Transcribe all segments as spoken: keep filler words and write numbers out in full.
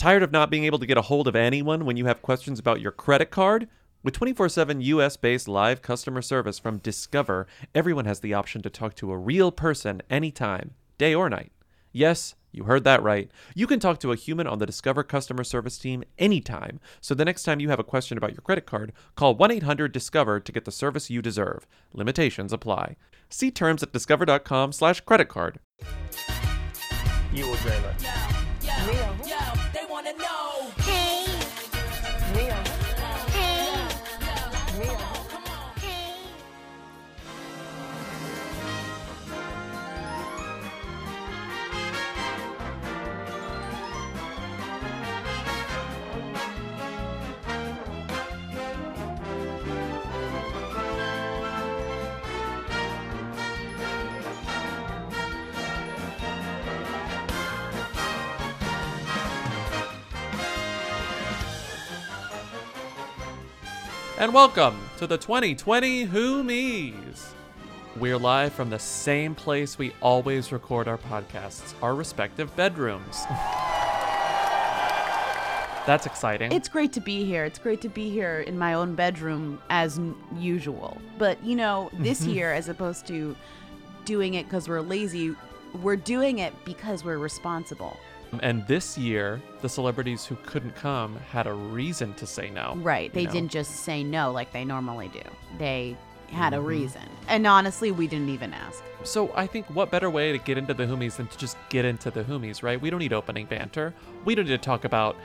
Tired of not being able to get a hold of anyone when you have questions about your credit card? With twenty-four seven U S-based live customer service from Discover, everyone has the option to talk to a real person anytime, day or night. Yes, you heard that right. You can talk to a human on the Discover customer service team anytime. So the next time you have a question about your credit card, call one eight hundred discover to get the service you deserve. Limitations apply. See terms at discover.com slash credit card. You will dream it. Yo, yo, Real. yo, they wanna know. Hey, Yo, real, yo, real, come on. hey. And welcome to the twenty twenty Who Me's. We're live from the same place we always record our podcasts, our respective bedrooms. That's exciting. It's great to be here. It's great to be here in my own bedroom as n- usual. But, you know, this year, as opposed to doing it because we're lazy, we're doing it because we're responsible. And this year, the celebrities who couldn't come had a reason to say no. Right. They you know? didn't just say no like they normally do. They had a reason. And honestly, we didn't even ask. So I think what better way to get into the Whomies than to just get into the Whomies, right? We don't need opening banter. We don't need to talk about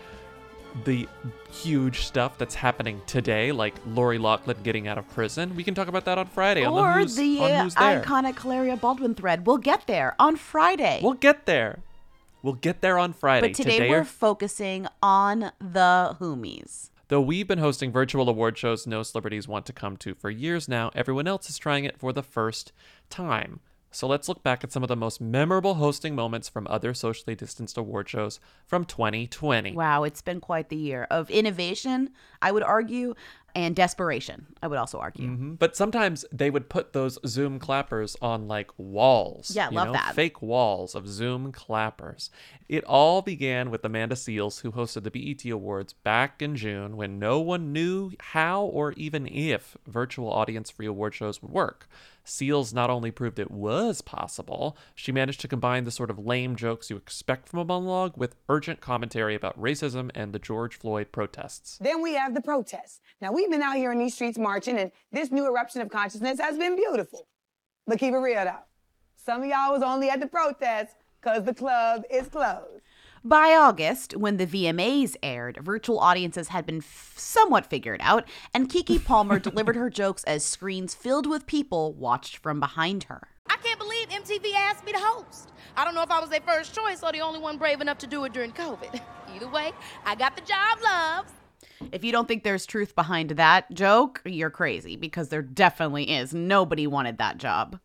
the huge stuff that's happening today, like Lori Loughlin getting out of prison. We can talk about that on Friday on or the Who's, the on uh, Who's There. iconic Hilaria Baldwin thread. We'll get there on Friday. We'll get there. We'll get there on Friday. but today, we're are- focusing on the Whomies. Though we've been hosting virtual award shows no celebrities want to come to for years now, everyone else is trying it for the first time. So let's look back at some of the most memorable hosting moments from other socially distanced award shows from twenty twenty. Wow, it's been quite the year of innovation, I would argue, and desperation, I would also argue. Mhm. But sometimes they would put those Zoom clappers on like walls. Yeah, you love know, that. Fake walls of Zoom clappers. It all began with Amanda Seales, who hosted the B E T Awards back in June when no one knew how or even if virtual audience-free award shows would work. Seales not only proved it was possible, she managed to combine the sort of lame jokes you expect from a monologue with urgent commentary about racism and the George Floyd protests. Then we have the protests. Now, we've been out here in these streets marching, and this new eruption of consciousness has been beautiful. But keep it real, though. Some of y'all was only at the protest because the club is closed. By August, when the V M As aired, virtual audiences had been f- somewhat figured out, and Keke Palmer delivered her jokes as screens filled with people watched from behind her. I can't believe M T V asked me to host. I don't know if I was their first choice or the only one brave enough to do it during COVID. Either way, I got the job, loves. If you don't think there's truth behind that joke, you're crazy, because there definitely is. Nobody wanted that job.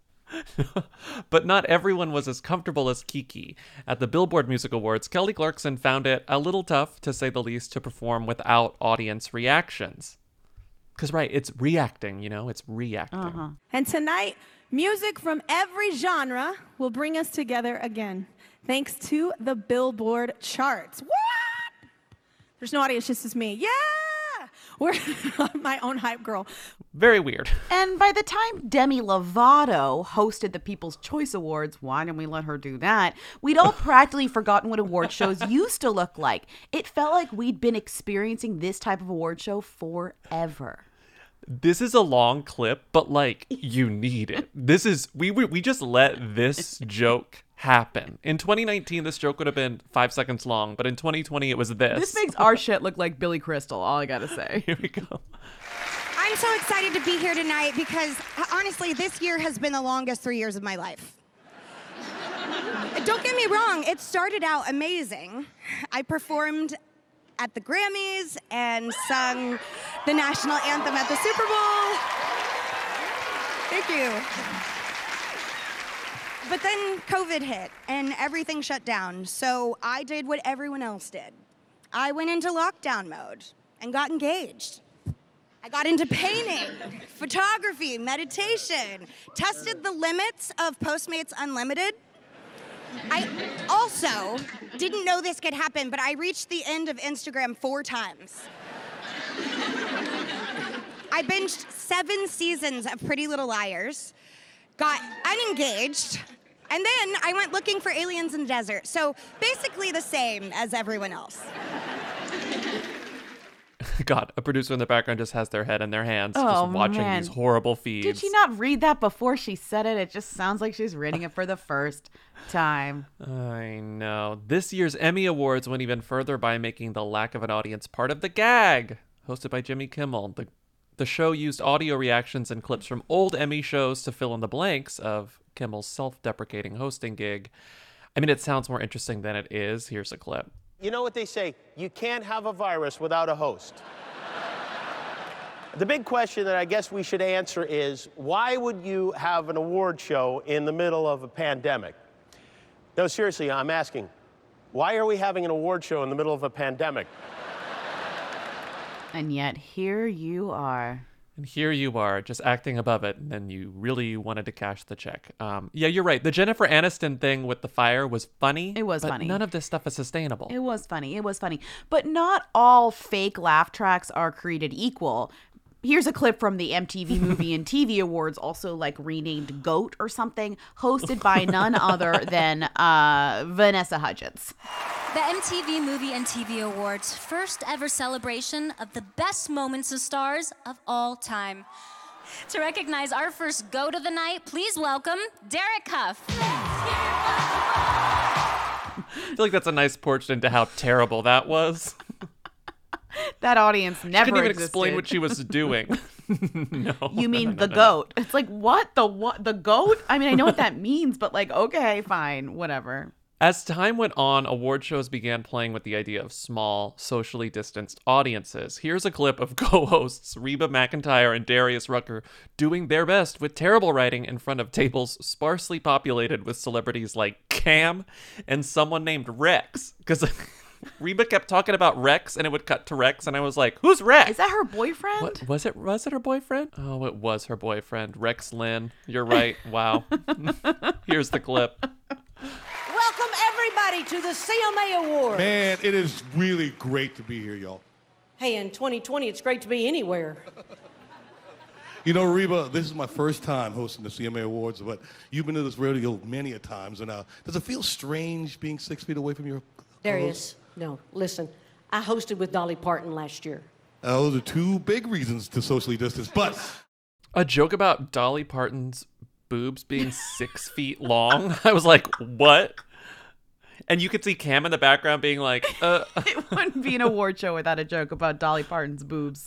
But not everyone was as comfortable as Keke. At the Billboard Music Awards, Kelly Clarkson found it a little tough, to say the least, to perform without audience reactions. Because, right, it's reacting, you know? It's reacting. Uh-huh. And tonight, music from every genre will bring us together again, thanks to the Billboard charts. What? There's no audience, just as me. Yeah! We're my own hype girl. Very weird. And by the time Demi Lovato hosted the People's Choice Awards, why didn't we let her do that? We'd all practically forgotten what award shows used to look like. It felt like we'd been experiencing this type of award show forever. This is a long clip, but, like, you need it. This is, we we, we just let this joke happen. In twenty nineteen, this joke would have been five seconds long, but in twenty twenty, it was this. This makes our shit look like Billy Crystal, all I gotta say. Here we go. I'm so excited to be here tonight because, honestly, this year has been the longest three years of my life. Don't get me wrong, it started out amazing. I performed at the Grammys and sung the national anthem at the Super Bowl. Thank you. But then COVID hit and everything shut down, so I did what everyone else did. I went into lockdown mode and got engaged. I got into painting, photography, meditation, tested the limits of Postmates Unlimited, I also didn't know this could happen, but I reached the end of Instagram four times. I binged seven seasons of Pretty Little Liars, got unengaged, and then I went looking for aliens in the desert. So basically the same as everyone else. God, a producer in the background just has their head in their hands, Oh, just watching man. these horrible feeds. Did she not read that before she said it? It just sounds like she's reading it for the first time. I know. This year's Emmy Awards went even further by making the lack of an audience part of the gag. Hosted by Jimmy Kimmel, the the show used audio reactions and clips from old Emmy shows to fill in the blanks of Kimmel's self-deprecating hosting gig. I mean, it sounds more interesting than it is. Here's a clip. You know what they say, you can't have a virus without a host. The big question that I guess we should answer is, why would you have an award show in the middle of a pandemic? No, seriously, I'm asking, why are we having an award show in the middle of a pandemic? And yet here you are. And here you are, just acting above it, and then you really wanted to cash the check. Um, yeah, you're right. The Jennifer Aniston thing with the fire was funny. It was but funny. None of this stuff is sustainable. It was funny. It was funny. But not all fake laugh tracks are created equal. Here's a clip from the M T V Movie and T V Awards, also like renamed GOAT or something, hosted by none other than uh, Vanessa Hudgens. The M T V Movie and T V Awards' first ever celebration of the best moments of stars of all time. To recognize our first GOAT of the night, please welcome Derek Huff. I feel like that's a nice portrait into how terrible that was. That audience never She couldn't even existed. explain what she was doing. No. You mean no, no, the no, goat? It's like, what? The what? The goat? I mean, I know what that means, but like, okay, fine, whatever. As time went on, award shows began playing with the idea of small, socially distanced audiences. Here's a clip of co-hosts Reba McEntire and Darius Rucker doing their best with terrible writing in front of tables sparsely populated with celebrities like Cam and someone named Rex. Because Reba kept talking about Rex, and it would cut to Rex, and I was like, "Who's Rex?" Is that her boyfriend? What, was it? Was it her boyfriend? Oh, it was her boyfriend, Rex Lynn. You're right. Wow. Here's the clip. Welcome everybody to the C M A Awards. Man, it is really great to be here, y'all. Hey, in twenty twenty, it's great to be anywhere. You know, Reba, this is my first time hosting the C M A Awards, but you've been to this rodeo many a times, and uh, does it feel strange being six feet away from your Darius, no, listen. I hosted with Dolly Parton last year. Uh, those are two big reasons to socially distance, but A joke about Dolly Parton's boobs being six feet long. I was like, what? And you could see Cam in the background being like, uh. It wouldn't be an award show without a joke about Dolly Parton's boobs.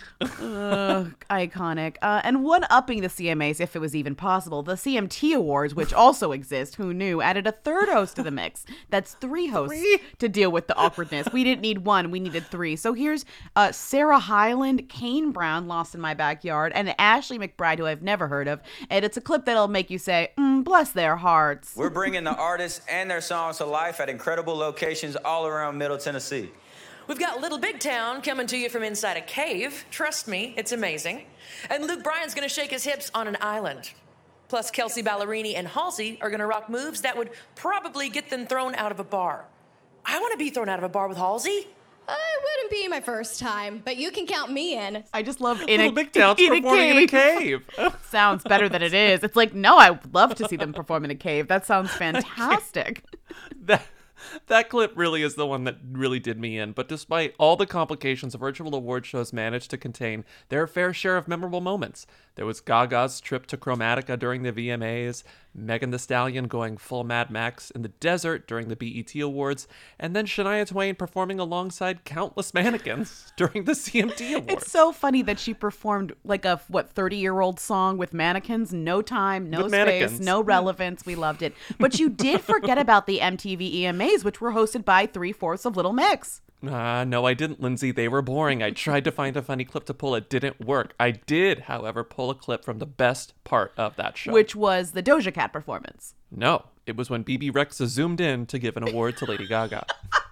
uh, iconic. Uh, and one-upping the C M As, if it was even possible, the C M T Awards, which also exist, who knew, added a third host to the mix. That's three hosts Three? to deal with the awkwardness. We didn't need one, we needed three. So here's uh, Sarah Hyland, Kane Brown, Lost in My Backyard, and Ashley McBride, who I've never heard of. And it's a clip that'll make you say, mm, bless their hearts. We're bringing the artists and their songs to life at incredible locations all around Middle Tennessee. We've got Little Big Town coming to you from inside a cave. Trust me, it's amazing. And Luke Bryan's gonna shake his hips on an island. Plus, Kelsey Ballerini and Halsey are gonna rock moves that would probably get them thrown out of a bar. I wanna be thrown out of a bar with Halsey. It wouldn't be my first time, but you can count me in. I just love in Little a, Big Town's in a performing in a cave. cave. Sounds better than it is. It's like, no, I would love to see them perform in a cave. That sounds fantastic. that that clip really is the one that really did me in. But despite all the complications, virtual award shows managed to contain their fair share of memorable moments. There was Gaga's trip to Chromatica during the V M As, Megan Thee Stallion going full Mad Max in the desert during the B E T Awards, and then Shania Twain performing alongside countless mannequins during the C M T Awards. It's so funny that she performed like a, what, thirty-year-old song with mannequins. No time, no With space, mannequins. no relevance. We loved it. But you did forget about the M T V E M As, which were hosted by three-fourths of Little Mix. Ah, uh, no, I didn't, Lindsay. They were boring. I tried to find a funny clip to pull. It didn't work. I did, however, pull a clip from the best part of that show. Which was the Doja Cat performance. No, it was when B B Rexa zoomed in to give an award to Lady Gaga.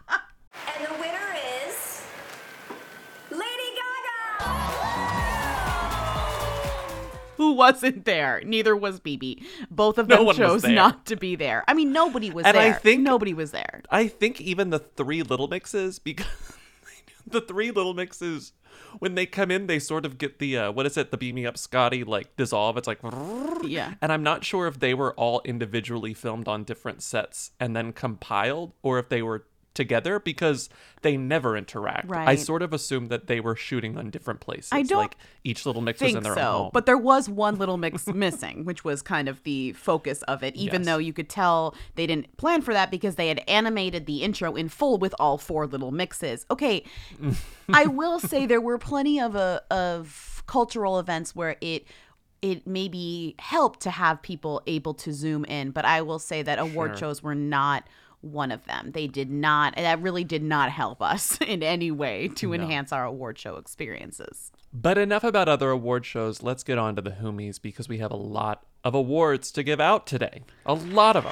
And the winner is Lady Gaga! Who wasn't there? Neither was B B. Both of No them one was chose there. not to be there. I mean, nobody was And there. I think nobody was there. I think even the Three Little Mixes, because the Three Little Mixes, when they come in, they sort of get the uh, what is it? The Beam Me Up Scotty like dissolve. It's like yeah. And I'm not sure if they were all individually filmed on different sets and then compiled, or if they were together, because they never interact. Right. I sort of assumed that they were shooting on different places. I don't like each little mix was think in their so, own home. but there was one little mix missing, which was kind of the focus of it, even Yes. though you could tell they didn't plan for that because they had animated the intro in full with all four little mixes. Okay, I will say there were plenty of uh, of cultural events where it it maybe helped to have people able to zoom in, but I will say that award Sure. shows were not one of them. They did not, and that really did not help us in any way to No. enhance our award show experiences. But enough about other award shows. Let's get on to the Whomies, because we have a lot of awards to give out today. A lot of them.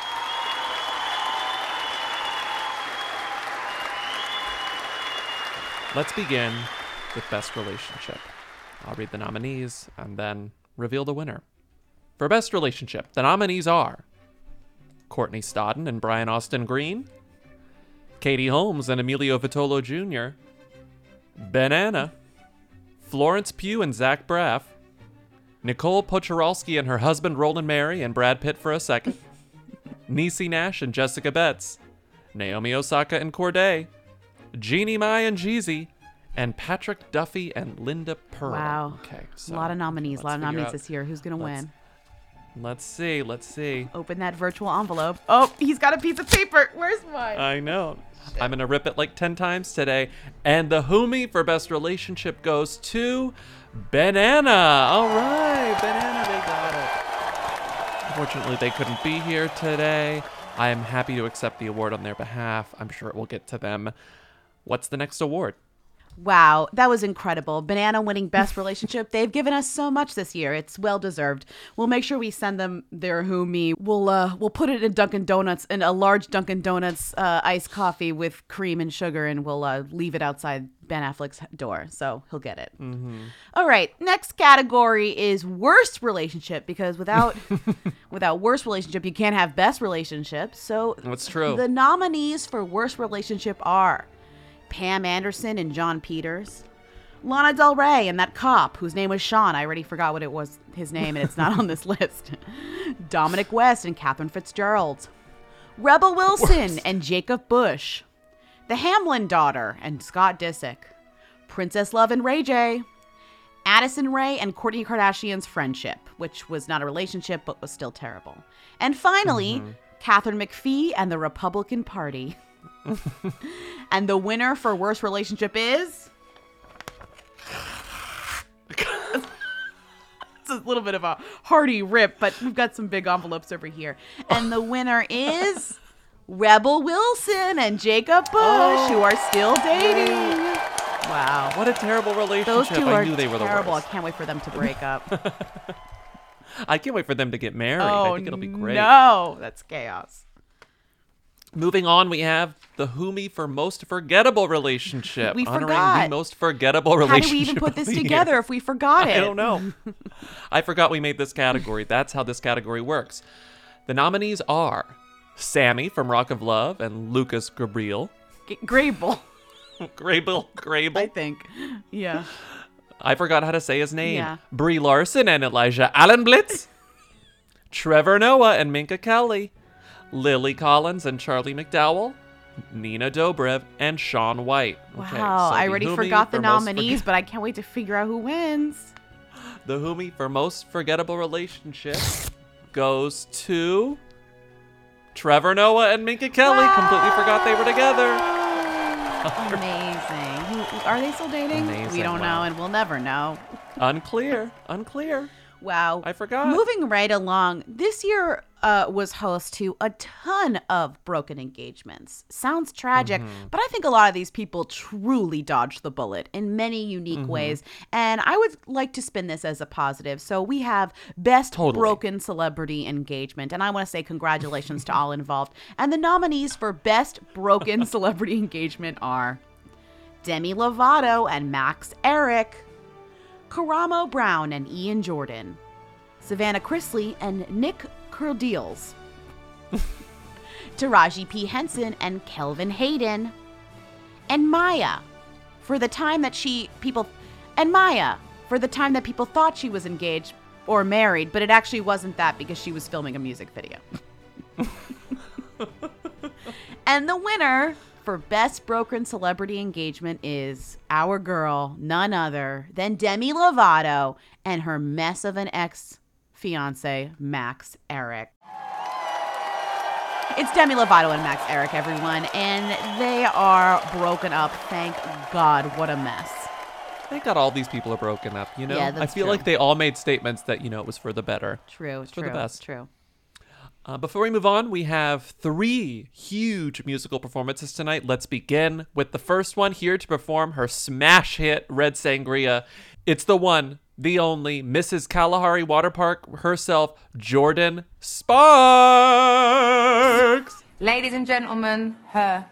Let's begin with Best Relationship. I'll read the nominees and then reveal the winner. For Best Relationship, the nominees are Courtney Stodden and Brian Austin Green, Katie Holmes and Emilio Vitolo Junior, Banana, Florence Pugh and Zach Braff, Nicole Pochorowski and her husband Roland Mary and Brad Pitt for a second, Niecy Nash and Jessica Betts, Naomi Osaka and Corday, Jeannie Mai and Jeezy, and Patrick Duffy and Linda Pearl. Wow. Okay, a lot of nominees, a lot of let's figure nominees out- this year. Who's going to let's- win? Let's see, let's see. Open that virtual envelope. Oh, he's got a piece of paper. Where's mine? I know. I'm going to rip it like ten times today. And the Whomie for Best Relationship goes to Banana. All right, Banana, they got it. Unfortunately, they couldn't be here today. I am happy to accept the award on their behalf. I'm sure it will get to them. What's the next award? Wow, that was incredible. Banana winning Best Relationship. They've given us so much this year. It's well deserved. We'll make sure we send them their Whomie. We'll uh, we'll put it in Dunkin' Donuts, in a large Dunkin' Donuts uh, iced coffee with cream and sugar, and we'll uh, leave it outside Ben Affleck's door, so he'll get it. Mm-hmm. All right, next category is Worst Relationship, because without without Worst Relationship, you can't have Best Relationship. So That's true. The nominees for Worst Relationship are Pam Anderson and John Peters, Lana Del Rey and that cop whose name was Sean. I already forgot what it was, his name, and it's not on this list. Dominic West and Catherine Fitzgerald, Rebel Wilson and Jacob Bush, the Hamlin daughter and Scott Disick, Princess Love and Ray J, Addison Rae and Kourtney Kardashian's friendship, which was not a relationship but was still terrible. And finally, Mm-hmm. Catherine McPhee and the Republican Party. And the winner for Worst Relationship is... It's a little bit of a hearty rip, but we've got some big envelopes over here. And the winner is Rebel Wilson and Jacob Bush, Oh, who are still dating. Wow. What a terrible relationship. Those two I are knew they were the terrible. worst. I can't wait for them to break up. I can't wait for them to get married. Oh, I think it'll be great. no. That's chaos. Moving on, we have the Whomie for Most Forgettable Relationship. We honoring forgot. the most forgettable How relationship. do we even put of this the year. together if we forgot it? I don't know. I forgot we made this category. That's how this category works. The nominees are Sammy from Rock of Love and Lucas Gabriel. G- Grable. Grable. Grable. I think. Yeah. I forgot how to say his name. Yeah. Brie Larson and Elijah Allen Blitz. Trevor Noah and Minka Kelly. Lily Collins and Charlie McDowell. Nina Dobrev and Shaun White. Okay, Wow. so I the already Whomie forgot the for most nominees, forget- but I can't wait to figure out who wins. The Whomie for Most Forgettable Relationship goes to Trevor Noah and Minka Kelly. Completely forgot they were together. Amazing. Who, are they still dating? Amazing, We don't wow. know, and we'll never know. Unclear. Unclear. Wow. I forgot. Moving right along, this year uh, was host to a ton of broken engagements. Sounds tragic, Mm-hmm. but I think a lot of these people truly dodged the bullet in many unique Mhm. ways. And I would like to spin this as a positive. So we have Best Totally. Broken Celebrity Engagement. And I want to say congratulations to all involved. And the nominees for Best Broken Celebrity Engagement are Demi Lovato and Max Eric, Karamo Brown and Ian Jordan, Savannah Chrisley and Nick Curdeals, Taraji P. Henson and Kelvin Hayden, and Maya, for the time that she people, and Maya, for the time that people thought she was engaged or married, but it actually wasn't that because she was filming a music video. And the winner for Best Broken Celebrity Engagement is our girl, none other than Demi Lovato and her mess of an ex-fiance, Max Eric. It's Demi Lovato and Max Eric, everyone, and they are broken up. Thank God. What a mess. Thank God all these people are broken up, you know? Yeah, I that's feel true. like they all made statements that, you know, it was for the better. True, It's true, for the best. true. Uh, before we move on, we have three huge musical performances tonight. Let's begin with the first one, here to perform her smash hit, Red Sangria. It's the one, the only, Missus Kalahari Water Park herself, Jordan Sparks. Ladies and gentlemen, her.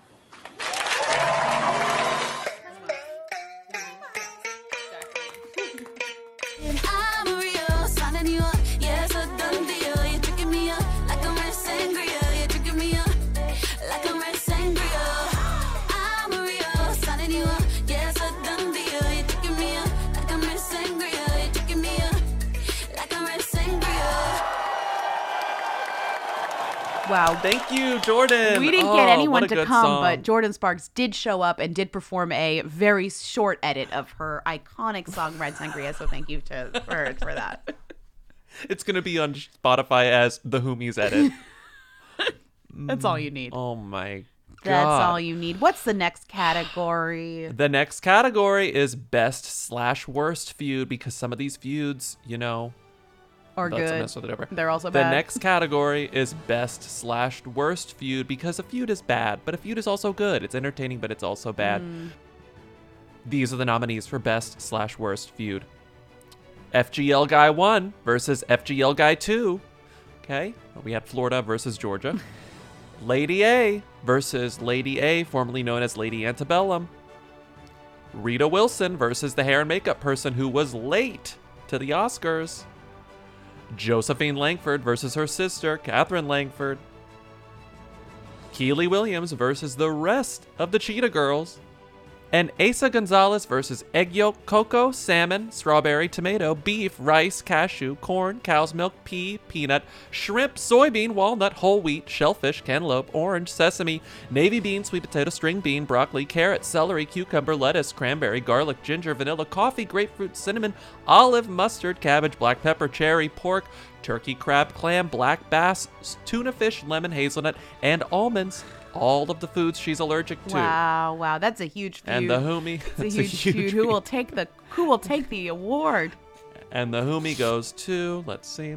Wow. Thank you, Jordan. We didn't Oh, get what anyone a to good come, song. but Jordan Sparks did show up and did perform a very short edit of her iconic song, Red Sangria, so thank you to her for that. It's going to be on Spotify as the Whomies edit. That's all you need. Oh, my God. That's all you need. What's the next category? The next category is best slash worst feud, because some of these feuds, you know, Or that's a good. mess with it over. They're also the bad. next category is best slash worst feud, because a feud is bad, but a feud is also good. It's entertaining, but it's also bad. Mm. These are the nominees for best slash worst feud. F G L Guy one versus F G L Guy two. Okay, we had Florida versus Georgia. Lady A versus Lady A, formerly known as Lady Antebellum. Rita Wilson versus the hair and makeup person who was late to the Oscars. Josephine Langford versus her sister, Catherine Langford. Keely Williams versus the rest of the Cheetah Girls. And Asa Gonzalez versus egg yolk, cocoa, salmon, strawberry, tomato, beef, rice, cashew, corn, cow's milk, pea, peanut, shrimp, soybean, walnut, whole wheat, shellfish, cantaloupe, orange, sesame, navy bean, sweet potato, string bean, broccoli, carrot, celery, cucumber, lettuce, cranberry, garlic, ginger, vanilla, coffee, grapefruit, cinnamon, olive, mustard, cabbage, black pepper, cherry, pork, turkey, crab, clam, black bass, tuna fish, lemon, hazelnut, and almonds. All of the foods she's allergic to. Wow, wow, that's a huge feud. And the Whomie. It's a that's huge, feud. Who will take the Who will take the award? And the Whomie goes to, let's see,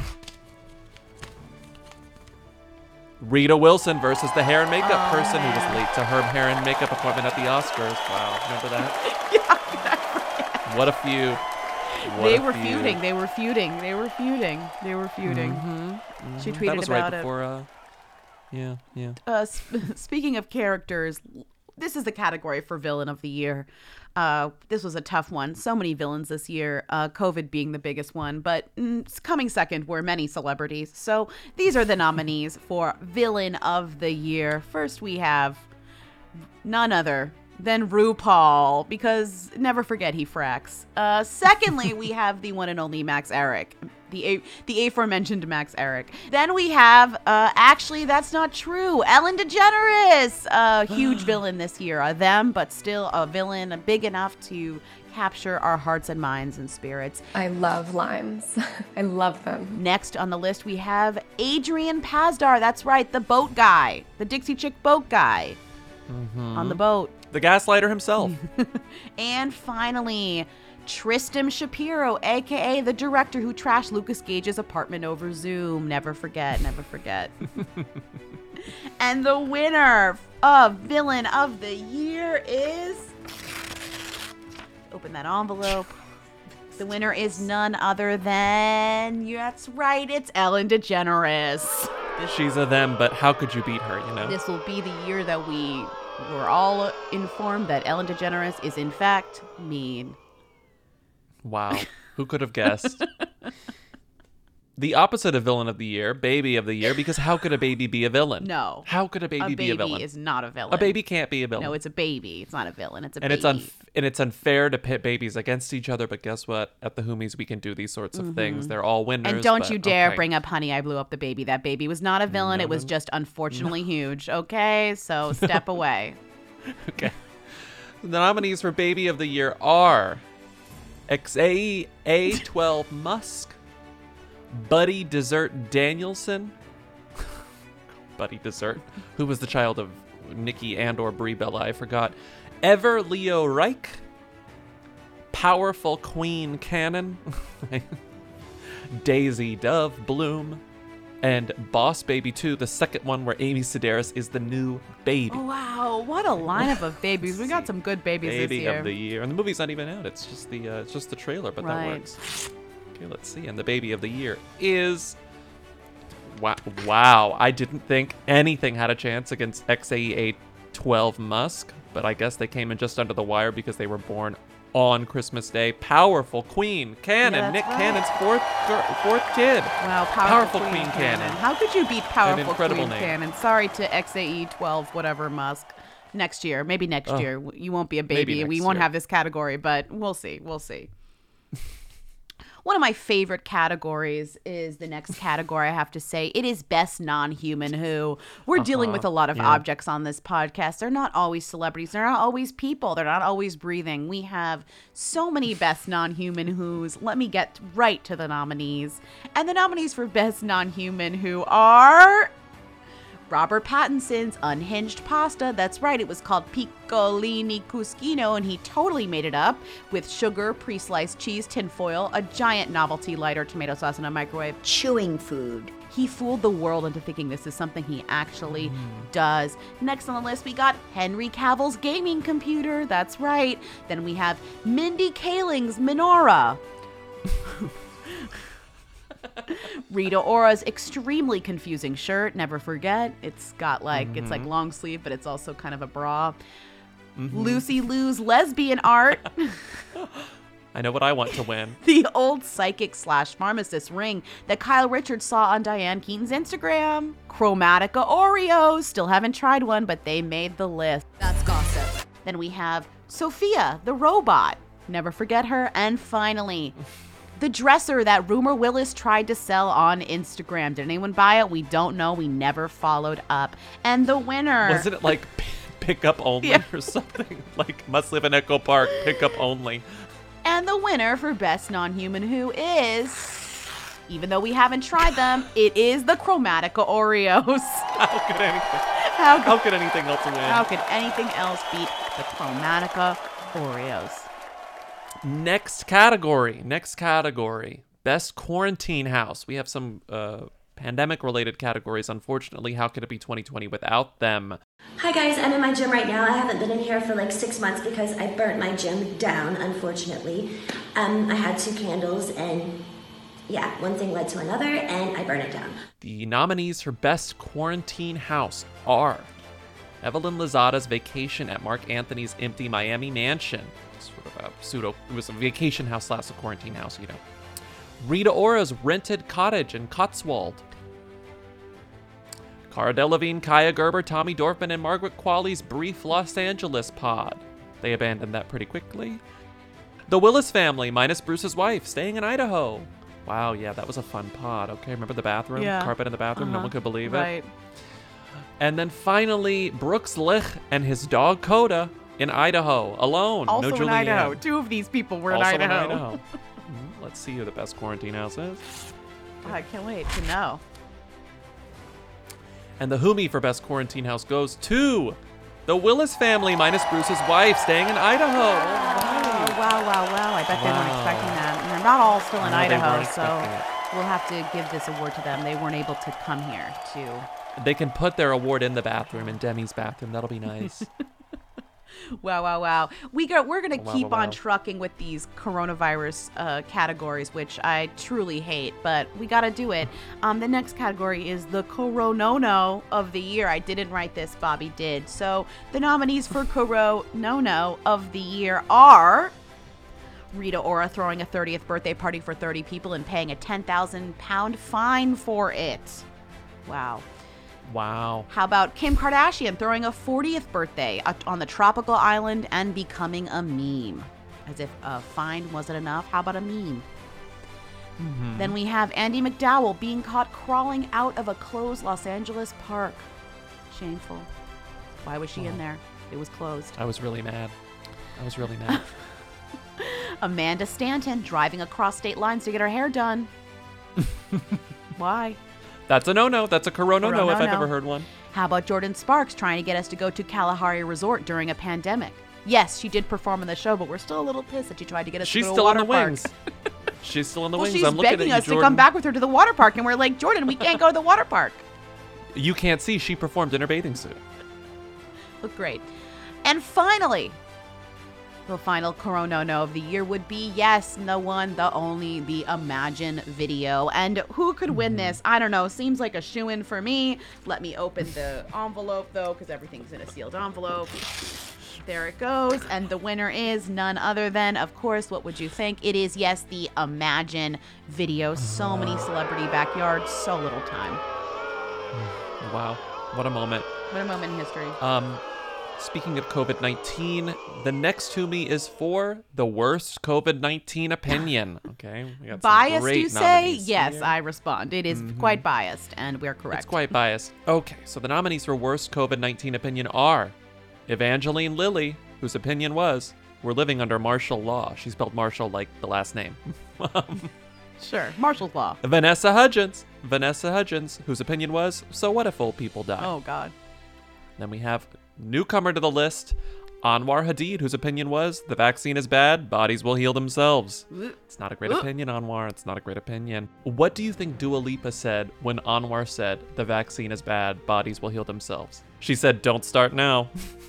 Rita Wilson versus the hair and makeup Oh, person man. who was late to her hair and makeup appointment at the Oscars. Wow, remember that? Yeah, What a feud. What they a were feud. feuding. They were feuding. They were feuding. They were feuding. Mhm, She mhm. tweeted That was about right it. before, uh, yeah, yeah. Uh, sp- speaking of characters, this is the category for villain of the year. Uh, this was a tough one. So many villains this year, uh, COVID being the biggest one, but mm, coming second were many celebrities. So these are the nominees for villain of the year. First, we have none other than RuPaul, because never forget he fracks. Uh, secondly, we have the one and only Max Eric. The a- the aforementioned Max Eric. Then we have, uh, actually, that's not true, Ellen DeGeneres, a huge villain this year. Uh, them, but still a villain big enough to capture our hearts and minds and spirits. I love limes. I love them. Next on the list, we have Adrian Pasdar. That's right, the boat guy, the Dixie Chick boat guy Mhm. on the boat. The gaslighter himself. And finally, Tristan Shapiro, aka the director who trashed Lucas Gage's apartment over Zoom. Never forget, never forget. And the winner of Villain of the Year is... Open that envelope. The winner is none other than... That's right, it's Ellen DeGeneres. She's a them, but how could you beat her, you know? This will be the year that we were all informed that Ellen DeGeneres is in fact mean. Wow. Who could have guessed? The opposite of villain of the year, baby of the year, because how could a baby be a villain? No. How could a baby, a baby be a villain? is not a villain. A baby can't be a villain. No, it's a baby. It's not a villain. It's a and baby. it's unf- and it's unfair to pit babies against each other, but guess what? At the Hoomies, we can do these sorts of Mhm. things. They're all winners. And don't but you dare okay. bring up Honey, I Blew Up the Baby. That baby was not a villain. No, it was no, just unfortunately huge. Okay, so step away. Okay. The nominees for Baby of the Year are X A A twelve Musk, Buddy Dessert Danielson, Buddy Dessert, who was the child of Nikki and or Brie Bella, I forgot, Ever Leo Reich, Powerful Queen Cannon, Daisy Dove Bloom, and Boss Baby two, the second one where Amy Sedaris is the new baby. Oh, wow, what a lineup of babies. We got some good babies Baby this year. of the year, and the movie's not even out. It's just the uh, it's just the trailer, but Right. that works. Okay, let's see. And the baby of the year is wow. Wow, I didn't think anything had a chance against X A A twelve Musk, but I guess they came in just under the wire because they were born on Christmas Day. Powerful Queen Cannon, Yeah, Nick that's right. Cannon's fourth gir- fourth kid. Wow, Powerful, Queen, Cannon. How could you beat Powerful incredible Queen name. Cannon? Sorry to X A E twelve, whatever, Musk. Next year, maybe next Oh, year. You won't be a maybe baby. We next won't year. have this category, but we'll see. We'll see. One of my favorite categories is the next category, I have to say. It is Best Non-Human Who. We're dealing Uh-huh, with a lot of yeah. objects on this podcast. They're not always celebrities. They're not always people. They're not always breathing. We have so many Best Non-Human Who's. Let me get right to the nominees. And the nominees for Best Non-Human Who are Robert Pattinson's Unhinged Pasta. That's right, it was called Piccolini Cuscino, and he totally made it up with sugar, pre-sliced cheese, tinfoil, a giant novelty lighter, tomato sauce, and a microwave. Chewing food. He fooled the world into thinking this is something he actually does. Next on the list, we got Henry Cavill's gaming computer. That's right. Then we have Mindy Kaling's menorah. Rita Ora's extremely confusing shirt. Never forget. It's got like, mm-hmm. it's like long sleeve, but it's also kind of a bra. Mm-hmm. Lucy Liu's lesbian art. I know what I want to win. The old psychic slash pharmacist ring that Kyle Richards saw on Diane Keaton's Instagram. Chromatica Oreos. Still haven't tried one, but they made the list. That's gossip. Then we have Sophia, the robot. Never forget her. And finally, the dresser that Rumor Willis tried to sell on Instagram. Did anyone buy it? We don't know. We never followed up. And the winner... Wasn't it like p- pickup only yeah. or something? Like Must Live in Echo Park, pickup only. And the winner for Best Non-Human Who is... Even though we haven't tried them, it is the Chromatica Oreos. How could anything, how could, how could anything else win? How could anything else beat the Chromatica Oreos? Next category. Next category. Best Quarantine House. We have some uh, pandemic-related categories. Unfortunately, how could it be twenty twenty without them? Hi guys, I'm in my gym right now. I haven't been in here for like six months because I burnt my gym down, unfortunately. Um, I had two candles and yeah, one thing led to another and I burned it down. The nominees for Best Quarantine House are Evelyn Lozada's Vacation at Mark Anthony's Empty Miami Mansion. Sort of a pseudo, it was a vacation house slash a quarantine house, you know. Rita Ora's Rented Cottage in Cotswold. Cara Delevingne, Kaya Gerber, Tommy Dorfman, and Margaret Qualley's brief Los Angeles pod. They abandoned that pretty quickly. The Willis family, minus Bruce's wife, staying in Idaho. Wow, yeah, that was a fun pod. Okay, remember the bathroom? Yeah. Carpet in the bathroom? Uh-huh. No one could believe right. it. And then finally, Brooks Lich and his dog Coda in Idaho, alone. Also no in Julianne. Idaho. Two of these people were also in Idaho. In Idaho. mm-hmm. Let's see who the best quarantine house is. I can't wait to know. And the Hoomie for best quarantine house goes to the Willis family, minus Bruce's wife, staying in Idaho. Wow, wow, wow, wow. I bet Wow. they weren't expecting that. And they're not all still in No, they Idaho, weren't so expecting it. we'll have to give this award to them. They weren't able to come here to... They can put their award in the bathroom, in Demi's bathroom. That'll be nice. Wow, wow, wow. We got, we're going to Wow, keep wow, on wow. trucking with these coronavirus uh, categories, which I truly hate, but we got to do it. Um, the next category is the Coronono of the year. I didn't write this, Bobby did. So the nominees for Coronono of the year are Rita Ora throwing a thirtieth birthday party for thirty people and paying a ten thousand pound fine for it. Wow. Wow. How about Kim Kardashian throwing a fortieth birthday on the tropical island and becoming a meme? As if a fine wasn't enough. How about a meme? Mm-hmm. Then we have Andie MacDowell being caught crawling out of a closed Los Angeles park. Shameful. Why was she oh. in there? It was closed. I was really mad. I was really mad. Amanda Stanton driving across state lines to get her hair done. Why? That's a no-no. That's a corona no if I've ever heard one. How about Jordan Sparks trying to get us to go to Kalahari Resort during a pandemic? Yes, she did perform on the show, but we're still a little pissed that she tried to get us she's to go to a water park. She's still in the wings. She's still in the well, wings. She's I'm looking begging at us you, to come back with her to the water park, and we're like, Jordan, we can't go to the water park. You can't see. She performed in her bathing suit. Looked great. And finally, the final Corona no of the year would be, yes, the one, the only, the Imagine video. And who could win this? I don't know. Seems like a shoo-in for me. Let me open the envelope, though, because everything's in a sealed envelope. There it goes. And the winner is none other than, of course, what would you think? It is, yes, the Imagine video. So many celebrity backyards, so little time. Wow. What a moment. What a moment in history. Um, speaking of COVID nineteen, the next to me is for the worst COVID nineteen opinion. Okay. We got biased, great you say? nominees. Yes, Yeah. I respond. It is mm-hmm. quite biased, and we're correct. It's quite biased. Okay, so the nominees for worst COVID nineteen opinion are Evangeline Lilly, whose opinion was, we're living under martial law. She spelled Marshall like the last name. Sure, martial law. Vanessa Hudgens. Vanessa Hudgens, whose opinion was, so what if old people die? Oh, God. Then we have newcomer to the list, Anwar Hadid, whose opinion was, the vaccine is bad, bodies will heal themselves. It's not a great opinion, Anwar. It's not a great opinion. What do you think Dua Lipa said when Anwar said, the vaccine is bad, bodies will heal themselves? She said, don't start now.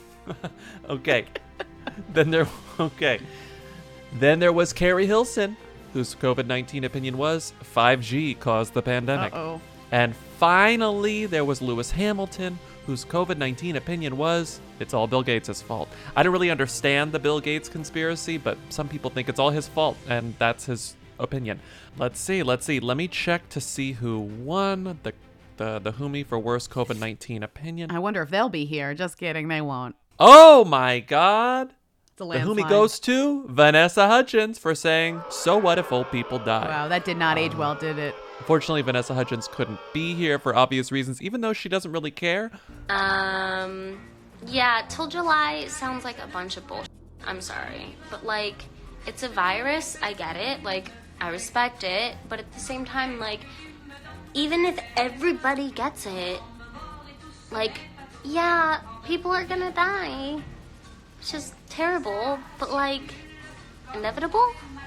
Okay. Then there, okay. Then there was Carrie Hilson, whose COVID nineteen opinion was, five G caused the pandemic. Uh-oh. And finally, there was Lewis Hamilton, whose COVID nineteen opinion was, it's all Bill Gates' fault. I don't really understand the Bill Gates conspiracy, but some people think it's all his fault, and that's his opinion. Let's see, let's see. Let me check to see who won the the, the Whomie for worst COVID nineteen opinion. I wonder if they'll be here. Just kidding, they won't. Oh my God! The Whomie goes to Vanessa Hudgens for saying, so what if old people die? Wow, that did not age well, did it? Unfortunately, Vanessa Hudgens couldn't be here for obvious reasons, even though she doesn't really care. Um, yeah, Till July sounds like a bunch of bullshit. I'm sorry. But, like, it's a virus. I get it. Like, I respect it. But at the same time, like, even if everybody gets it, like, yeah, people are gonna die. It's just terrible, but, like, inevitable?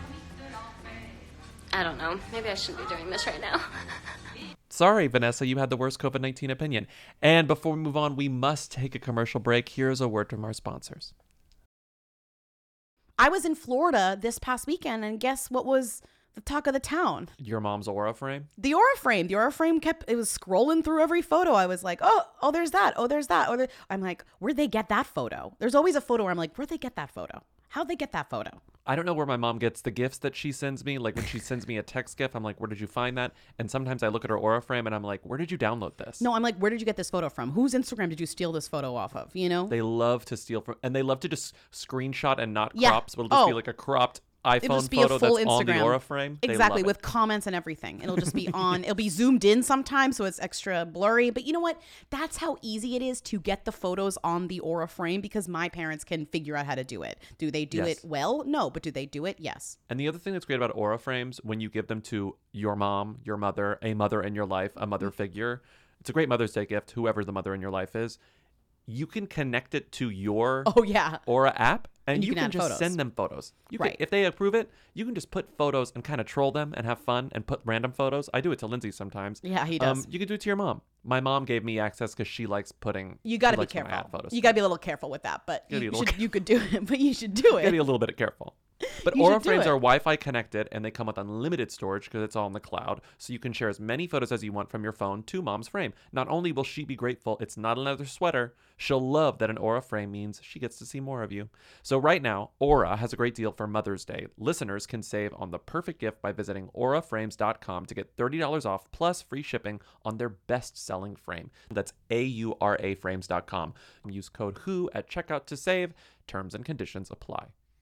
I don't know. Maybe I shouldn't be doing this right now. Sorry, Vanessa, you had the worst COVID nineteen opinion. And before we move on, we must take a commercial break. Here's a word from our sponsors. I was in Florida this past weekend, and guess what was the talk of the town? Your mom's Aura frame? The Aura frame. The Aura frame kept, it was scrolling through every photo. I was like, oh, oh, there's that. Oh, there's that. Oh, there. I'm like, where'd they get that photo? There's always a photo where I'm like, where'd they get that photo? How'd they get that photo? I don't know where my mom gets the gifts that she sends me. Like when she sends me a text gift, I'm like, where did you find that? And sometimes I look at her Aura frame and I'm like, where did you download this? No, I'm like, where did you get this photo from? Whose Instagram did you steal this photo off of? You know? They love to steal from, and they love to just screenshot and not Yeah. crop. So it'll just Oh. be like a cropped iPhone It'll just be photo a full that's Instagram. on the Aura frame. They Exactly, love with it. comments and everything. It'll just be on, it'll be zoomed in sometimes, so it's extra blurry. But you know what? That's how easy it is to get the photos on the Aura frame because my parents can figure out how to do it. Do they do Yes. it well? No, but do they do it? Yes. And the other thing that's great about Aura frames, when you give them to your mom, your mother, a mother in your life, a mother figure, it's a great Mother's Day gift, whoever the mother in your life is. You can connect it to your Oh, yeah. Aura app, and, And you, you can, can add just photos. send them photos. You Right. can, if they approve it, you can just put photos and kind of troll them and have fun and put random photos. I do it to Lindsay sometimes. Yeah, he does. Um, you can do it to your mom. My mom gave me access because she likes putting. You got to she be likes when I careful. add photos. You got to be a little careful with that, but Gotta be you, a little should, you could do it, but you should do Gotta it. be a little bit careful. But You Aura should do frames it. are Wi-Fi connected, and they come with unlimited storage because it's all in the cloud, so you can share as many photos as you want from your phone to Mom's frame. Not only will she be grateful it's not another sweater, she'll love that an Aura frame means she gets to see more of you. So right now, Aura has a great deal for Mother's Day. Listeners can save on the perfect gift by visiting aura frames dot com to get thirty dollars off plus free shipping on their best-selling frame. That's A U R A frames dot com. Use code W H O at checkout to save. Terms and conditions apply.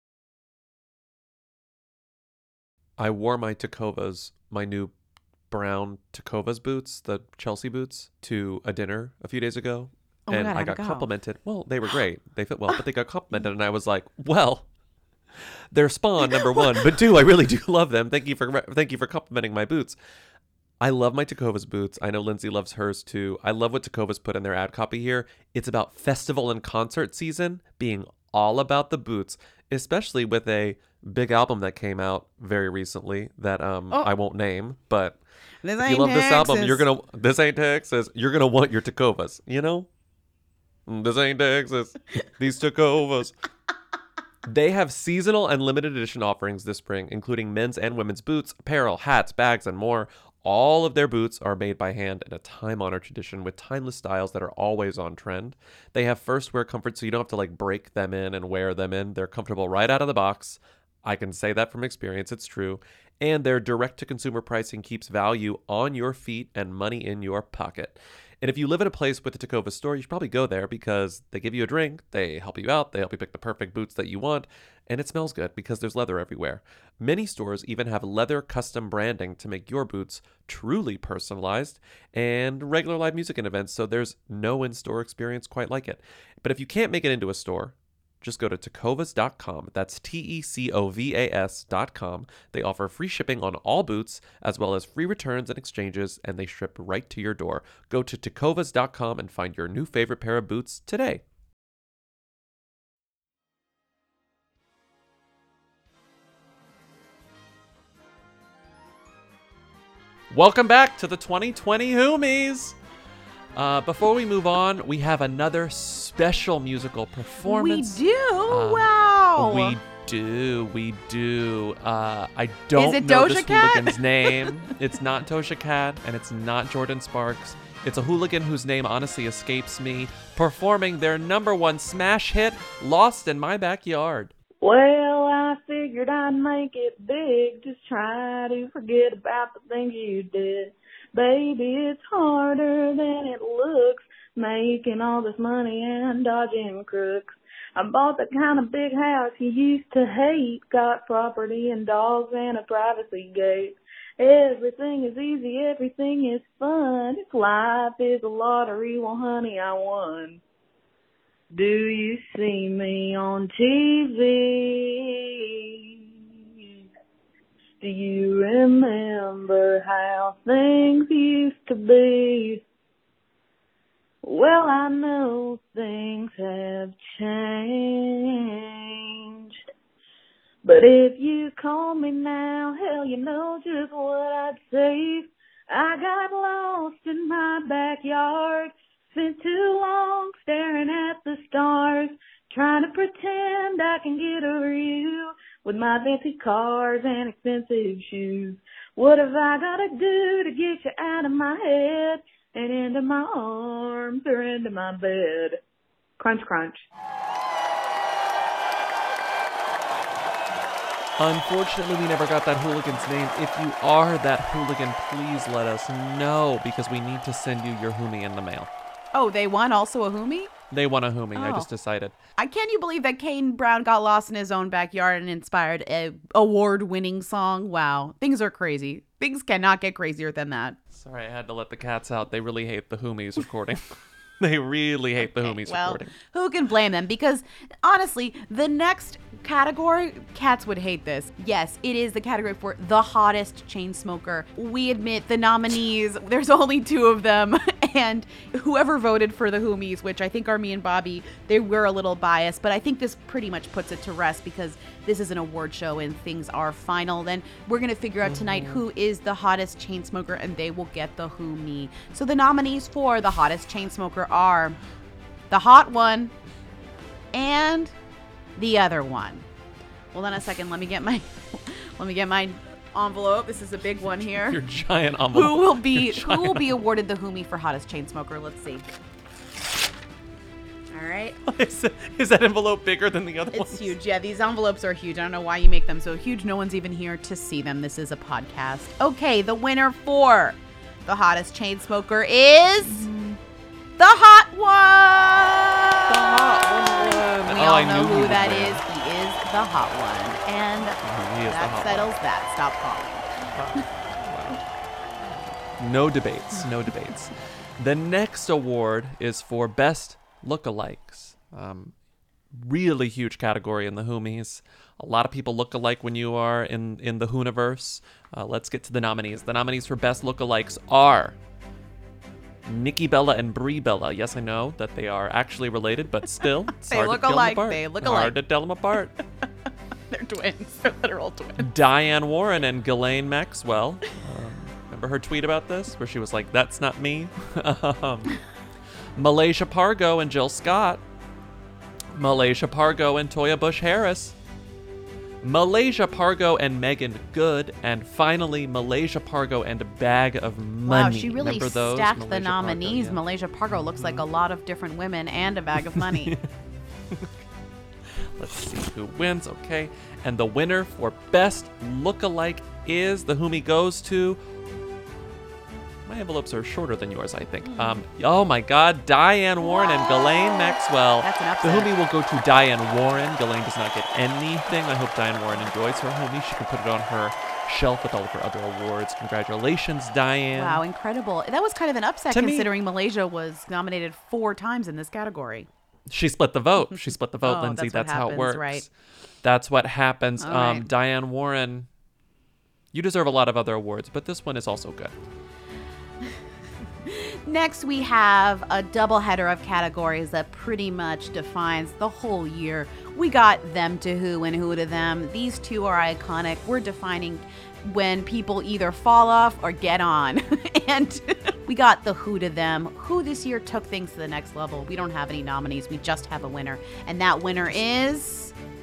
I wore my Tecovas, my new brown Tecovas boots, the Chelsea boots, to a dinner a few days ago. Oh my and God, I how'd it got go? complimented. Well, they were great. They fit well, but they got complimented. And I was like, well, they're Spawn, number one. But two, I really do love them. Thank you for thank you for complimenting my boots. I love my Tecovas boots. I know Lindsay loves hers too. I love what Tecovas put in their ad copy here. It's about festival and concert season being all about the boots, especially with a big album that came out very recently that um Oh. I won't name, but This if you ain't love this album, Texas. you're gonna this ain't Texas. You're gonna want your Tecovas, you know? This ain't Texas. These Tecovas. They have seasonal and limited edition offerings this spring, including men's and women's boots, apparel, hats, bags, and more. All of their boots are made by hand in a time-honored tradition with timeless styles that are always on trend. They have first wear comfort, so you don't have to like break them in and wear them in. They're comfortable right out of the box. I can say that from experience, it's true. And their direct-to-consumer pricing keeps value on your feet and money in your pocket. And if you live in a place with a Tecovas store, you should probably go there because they give you a drink, they help you out, they help you pick the perfect boots that you want, and it smells good because there's leather everywhere. Many stores even have leather custom branding to make your boots truly personalized, and regular live music and events, so there's no in-store experience quite like it. But if you can't make it into a store, just go to tecovas dot com. That's T E C O V A S dot com. They offer free shipping on all boots, as well as free returns and exchanges, and they ship right to your door. Go to tecovas dot com and find your new favorite pair of boots today. Welcome back to the twenty twenty Hoomies. Uh, before we move on, we have another special musical performance. We do? Uh, Wow. We do. We do. Uh, I don't it know Doja this Cat? hooligan's name. It's not Doja Cat, and it's not Jordan Sparks. It's a hooligan whose name honestly escapes me, performing their number one smash hit, Lost in My Backyard. Well, I figured I'd make it big, just try to forget about the things you did. Baby, it's harder than it looks, making all this money and dodging crooks. I bought the kind of big house you used to hate, got property and dogs and a privacy gate. Everything is easy, everything is fun. If life is a lottery, well, honey, I won. Do you see me on T V? Do you remember how things used to be? Well, I know things have changed. But if you call me now, hell, you know just what I'd say. I got lost in my backyard, spent too long staring at the stars, trying to pretend I can get over you with my fancy cars and expensive shoes. What have I got to do to get you out of my head and into my arms or into my bed? Crunch, crunch. Unfortunately, we never got that hooligan's name. If you are that hooligan, please let us know because we need to send you your Hoomie in the mail. Oh, they won also a Hoomie? They want a Hoomie. I Oh. just decided. I can't you believe that Kane Brown got lost in his own backyard and inspired a award-winning song? Wow, things are crazy. Things cannot get crazier than that. Sorry, I had to let the cats out. They really hate the Hoomies recording. They really hate the Hoomies Well, recording. who can blame them? Because honestly, the next category, cats would hate this. Yes, it is the category for the hottest chain smoker. We admit the nominees, there's only two of them. And whoever voted for the Hoomies, which I think are me and Bobby, they were a little biased. But I think this pretty much puts it to rest because this is an award show and things are final. Then we're going to figure out tonight who is the hottest chain smoker and they will get the Hoomie. So the nominees for the hottest chain smoker are the hot one and the other one. Hold on a second. Let me get my let me get my envelope. This is a big one here. Your giant envelope. Who will be Your who will giant be awarded the Whomie for hottest chain smoker? Let's see. All right. is, is that envelope bigger than the other It's ones? huge. Yeah, these envelopes are huge. I don't know why you make them so huge. No one's even here to see them. This is a podcast. Okay, the winner for the hottest chain smoker is the hot one. The hot one. We Oh, all I know knew he who would that win. is. He is the hot one. And He is the that hot settles that. Stop calling. No debates. No debates. The next award is for Best Lookalikes. Um, really huge category in the Whomies. A lot of people look alike when you are in, in the Whoniverse. Uh, let's get to the nominees. The nominees for Best Lookalikes are Nikki Bella and Brie Bella. Yes, I know that they are actually related, but still, it's They hard look to tell alike. them apart. They look Hard alike. to tell them apart. They're twins. They're literal twins. Diane Warren and Ghislaine Maxwell. Um, remember her tweet about this where she was like, "That's not me." um, Malaysia Pargo and Jill Scott. Malaysia Pargo and Toya Bush Harris. Malaysia Pargo and Megan Good. And finally, Malaysia Pargo and a Bag of Money. Wow, she really Remember those? stacked the Malaysia Pargo, nominees. yeah. Malaysia Pargo looks like a lot of different women and a bag of money. Let's see who wins. Okay. And the winner for Best Lookalike is the Whomie goes to. My envelopes are shorter than yours, I think. Um, oh my God, Diane Warren and Ghislaine Maxwell. That's an The upset. Whomie will go to Diane Warren. Ghislaine does not get anything. I hope Diane Warren enjoys her Whomie. She can put it on her shelf with all of her other awards. Congratulations, Diane. Wow, incredible. That was kind of an upset To me- considering Malaysia was nominated four times in this category. She split the vote. She split the vote, Oh, Lindsay. that's what That's, how it happens, works. right. That's what happens. All um, right. Diane Warren, you deserve a lot of other awards, but this one is also good. Next, we have a double header of categories that pretty much defines the whole year. We got Them to Who and Who to Them. These two are iconic. We're defining when people either fall off or get on. And we got the Who to Them. Who this year took things to the next level. We don't have any nominees. We just have a winner. And that winner is...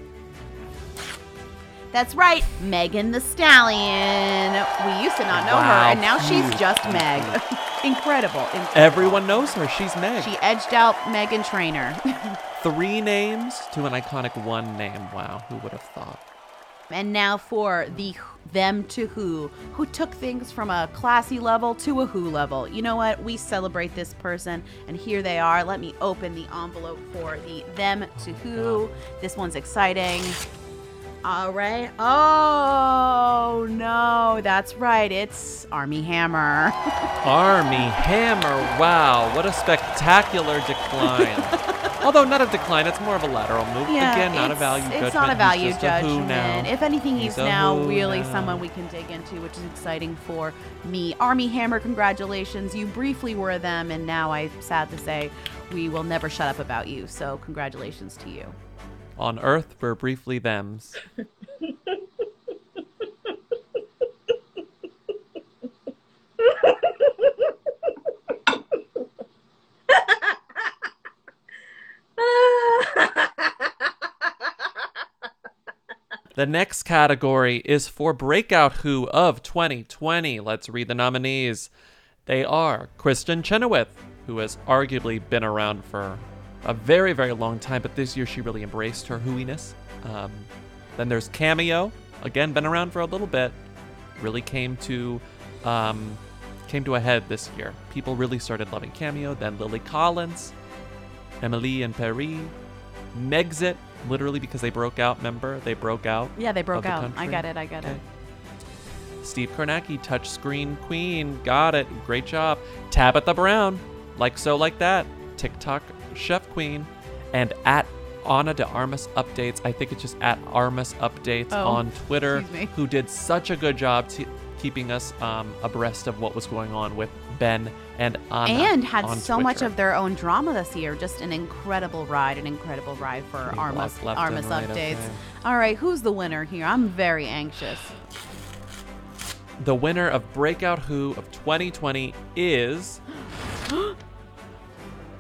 That's right, Megan the Stallion. We used to not know her, Wow, and now she's huge, just Meg. Incredible, incredible. Everyone knows her. She's Meg. She edged out Megan Trainor. Three names to an iconic one name. Wow, who would have thought? And now for the Them to Who, who took things from a classy level to a Who level. You know what? We celebrate this person, and here they are. Let me open the envelope for the Them to Who. This one's exciting. All right. Oh, no. That's right. It's Armie Hammer. Armie Hammer. Wow, what a spectacular decline. Although not a decline, it's more of a lateral move. Yeah, Again, not a it's- value judgment. It's not a He's value just a who judgment. now. If anything, he's, He's a now who really now. someone we can dig into, which is exciting for me. Armie Hammer, congratulations. You briefly were them, and now I'm sad to say we will never shut up about you. So congratulations to you. On Earth, we're briefly thems. The next category is for Breakout Who of twenty twenty. Let's read the nominees. They are Kristen Chenoweth, who has arguably been around for a very, very long time, but this year she really embraced her whoiness. Um, then there's Cameo, again, been around for a little bit, really came to um, came to a head this year. People really started loving Cameo. Then Lily Collins, Emily and Perry, Megxit, literally because they broke out, remember? They broke out. Yeah, they of broke the out. I country. get it. I get it. Steve Kornacki, touchscreen queen, got it, great job. Tabitha Brown, like so, like that, TikTok chef queen, and at Ana de Armas updates. I think it's just at Armas updates Oh, on Twitter, excuse me. who did such a good job t- keeping us um, abreast of what was going on with Ben and Anna. And had on so much Twitter. of their own drama this year. Just an incredible ride, an incredible ride for Being Armas, blocked left Armas and right, updates. okay. All right, who's the winner here? I'm very anxious. The winner of Breakout Who of twenty twenty is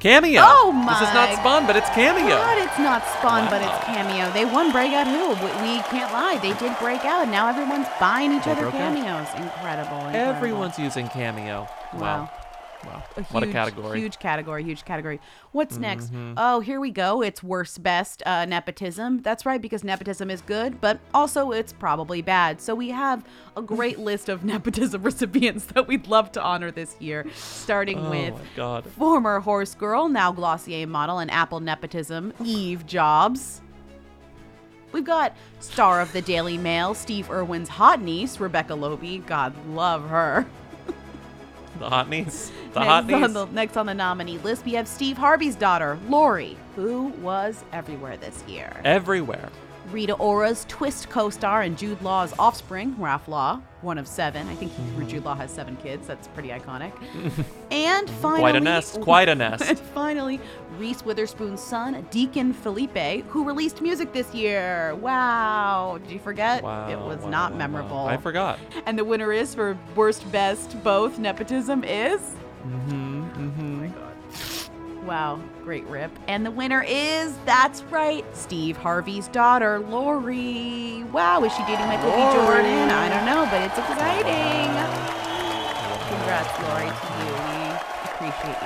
Cameo. Oh my This is not Spawn, but it's Cameo. God, it's not Spawn, but Wow. it's Cameo. They won Breakout Who? We, we can't lie. They did break out, and now everyone's buying each They other broke out. cameos. Incredible, incredible. Everyone's using Cameo. Wow. Wow. Wow. A What a huge, category. Huge category, huge category. What's next? Mhm. Oh, here we go. It's worst best uh, nepotism. That's right, because nepotism is good, but also it's probably bad. So we have a great list of nepotism recipients that we'd love to honor this year, starting Oh with my God. former Horse Girl, now Glossier model and Apple nepotism, Eve Jobs. We've got star of the Daily Mail, Steve Irwin's hot niece, Rebecca Loewe. God love her. The hot niece. The hot next, niece. on the, next on the nominee list, we have Steve Harvey's daughter, Lori, who was everywhere this year. Everywhere. Rita Ora's Twist co-star and Jude Law's offspring, Ralph Law, one of seven. I think Mm-hmm. Jude Law has seven kids. That's pretty iconic. And finally... Quite a nest. Quite a nest. And finally, Reese Witherspoon's son, Deacon Felipe, who released music this year. Wow. Did you forget? Wow, It was wow, not wow, memorable. wow. I forgot. And the winner is for worst, best, both nepotism is... Mm-hmm. Mm-hmm. Wow, great rip. And the winner is, that's right, Steve Harvey's daughter, Lori. Wow, is she dating Michael B. Lori. Jordan? I don't know, but it's exciting. Congrats, Lori, to you. We appreciate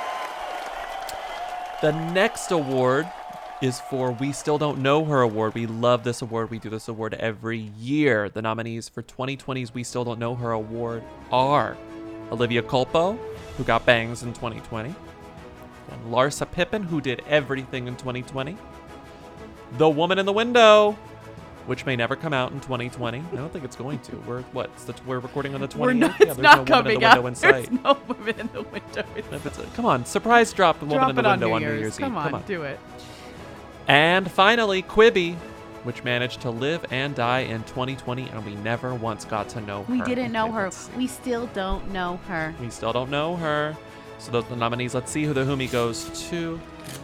you. The next award is for We Still Don't Know Her Award. We love this award. We do this award every year. The nominees for twenty twenty's We Still Don't Know Her Award are Olivia Culpo, who got bangs in twenty twenty. And Larsa Pippen, who did everything in twenty twenty. The Woman in the Window, which may never come out in twenty twenty. I don't think it's going to. We're what? It's the, we're recording on the We're twentieth. not, Yeah, it's there's not no Woman in coming the out. Window in sight. There's no Woman in the Window in If it's a- come on, surprise drop the Woman Drop in the it on Window New on New Year's. Year's Eve. Come on, do it. And finally, Quibi, which managed to live and die in twenty twenty, and we never once got to know her. We didn't know Okay, her. let's see. We still don't know her. We still don't know her. So those are the nominees. Let's see who the Whomie goes to.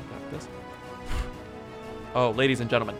Oh, ladies and gentlemen,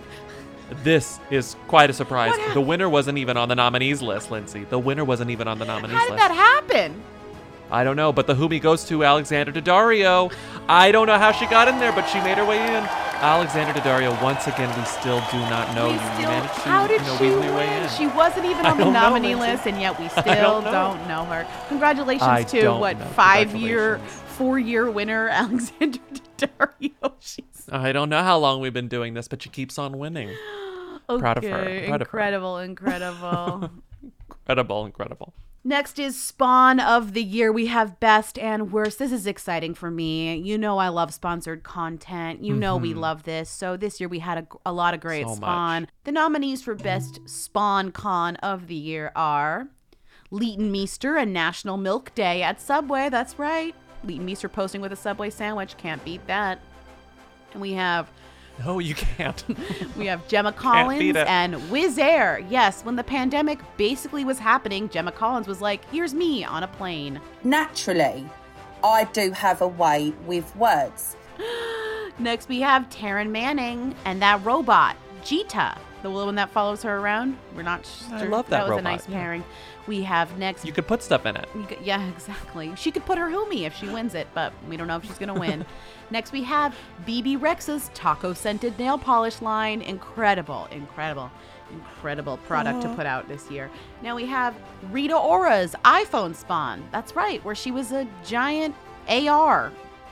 this is quite a surprise. What hap- The winner wasn't even on the nominees list, Lindsay. The winner wasn't even on the nominees How did list. that happen? I don't know, but the Whomie goes to Alexander Daddario. I don't know how she got in there, but she made her way in. Alexander Daddario, once again, we still do not know We you. still- you managed to how did you know, she weasel your way win? in. She wasn't even I on the don't know, nominee Lindsay. list, and yet we I still don't don't know. know. her. Congratulations I to don't what know. five-year, four-year winner Alexander Daddario. She's I don't know how long we've been doing this, but she keeps on winning. Proud of her. okay, Proud of her. incredible, incredible. Incredible, incredible. Next is Spawn of the Year. We have Best and Worst. This is exciting for me. You know I love sponsored content. You know we Mhm. love this. So this year we had a, a lot of great So much. Spawn. The nominees for Best Spawn Con of the Year are Leighton Meester and National Milk Day at Subway. That's right. Leighton Meester posting with a Subway sandwich. Can't beat that. And we have No, you can't. we have Gemma Can't Collins beat it. and Wizz Air. Yes, when the pandemic basically was happening, Gemma Collins was like, here's me on a plane. Naturally, I do have a way with words. Next, we have Taryn Manning and that robot, Jita, the one that follows her around. We're not sure. I love that was robot, a nice yeah. pairing. We have next. You could put stuff in it. You could- yeah, exactly. She could put her Humi if she wins it, but we don't know if she's going to win. Next, we have B B Rex's taco scented nail polish line. Incredible, incredible, incredible product to Uh-huh. put out this year. Now we have Rita Ora's iPhone Spawn. That's right, where she was a giant A R.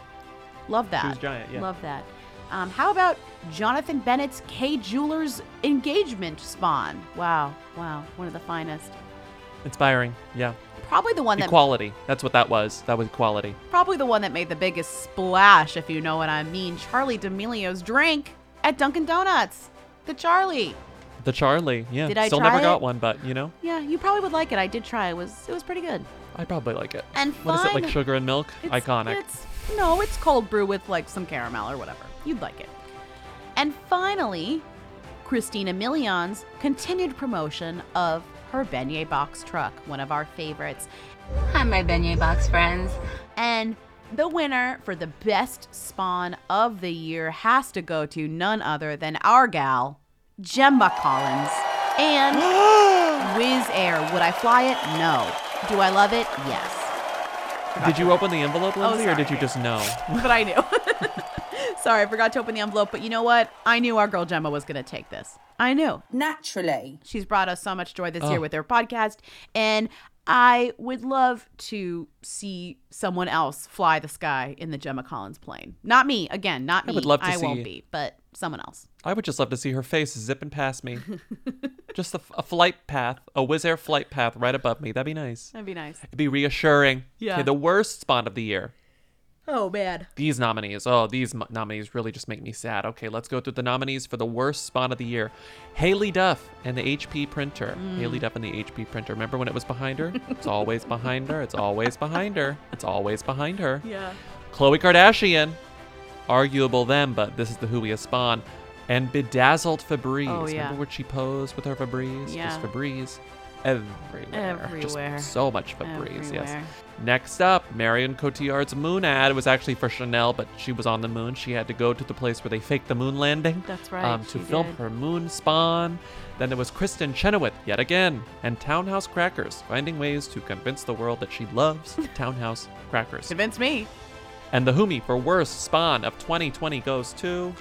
Love that. She was giant, yeah. Love that. Um, how about Jonathan Bennett's K Jewelers engagement Spawn? Wow, wow, one of the finest. Inspiring, yeah. Probably the one that Equality. That's what that was. That was equality. Probably the one that made the biggest splash, if you know what I mean. Charlie D'Amelio's drink at Dunkin' Donuts. The Charlie. The Charlie, yeah. Did I Still try never got it? one, but you know, Yeah, you probably would like it. I did try. It was it was pretty good. I probably like it. And What is it, like fine- sugar and milk? It's- Iconic. It's no, it's cold brew with like some caramel or whatever. You'd like it. And finally, Christina Million's continued promotion of her beignet box truck, one of our favorites. Hi, my beignet box friends. And the winner for the best spawn of the year has to go to none other than our gal, Gemma Collins, and Wizz Air. Would I fly it? No. Do I love it? Yes. Forgot Did to- you open the envelope, Oh, Lindsay, or did sorry. you just know? But I knew. Sorry, I forgot to open the envelope. But you know what? I knew our girl Gemma was going to take this. I knew. Naturally. She's brought us so much joy this Oh. year with her podcast. And I would love to see someone else fly the sky in the Gemma Collins plane. Not me. Again, not I me. would love to I see- won't be, but someone else. I would just love to see her face zipping past me. Just a, a flight path, a Wizz Air flight path right above me. That'd be nice. That'd be nice. It'd be reassuring. Yeah. Okay, the worst spawn of the year. Oh, man. These nominees. Oh, these m- nominees really just make me sad. Okay, let's go through the nominees for the worst spawn of the year. Haley Duff and the H P printer. Mm. Haley Duff and the H P printer. Remember when it was behind her? It's always behind her. It's always behind her. It's always behind her. Yeah. Khloe Kardashian. Arguable them, but this is the whoiest spawn. And Bedazzled Febreze. Oh, yeah. Remember when she posed with her Febreze? Yeah. Just Febreze. Everywhere. Everywhere. Just so much Febreze, yes. Everywhere. Next up, Marion Cotillard's moon ad was actually for Chanel, but she was on the moon. She had to go to the place where they faked the moon landing. That's right, Um, to she film did. her moon spawn. Then there was Kristen Chenoweth, yet again, and Townhouse Crackers, finding ways to convince the world that she loves Townhouse Crackers. Convince me. And the Whomie for worst spawn of twenty twenty goes to...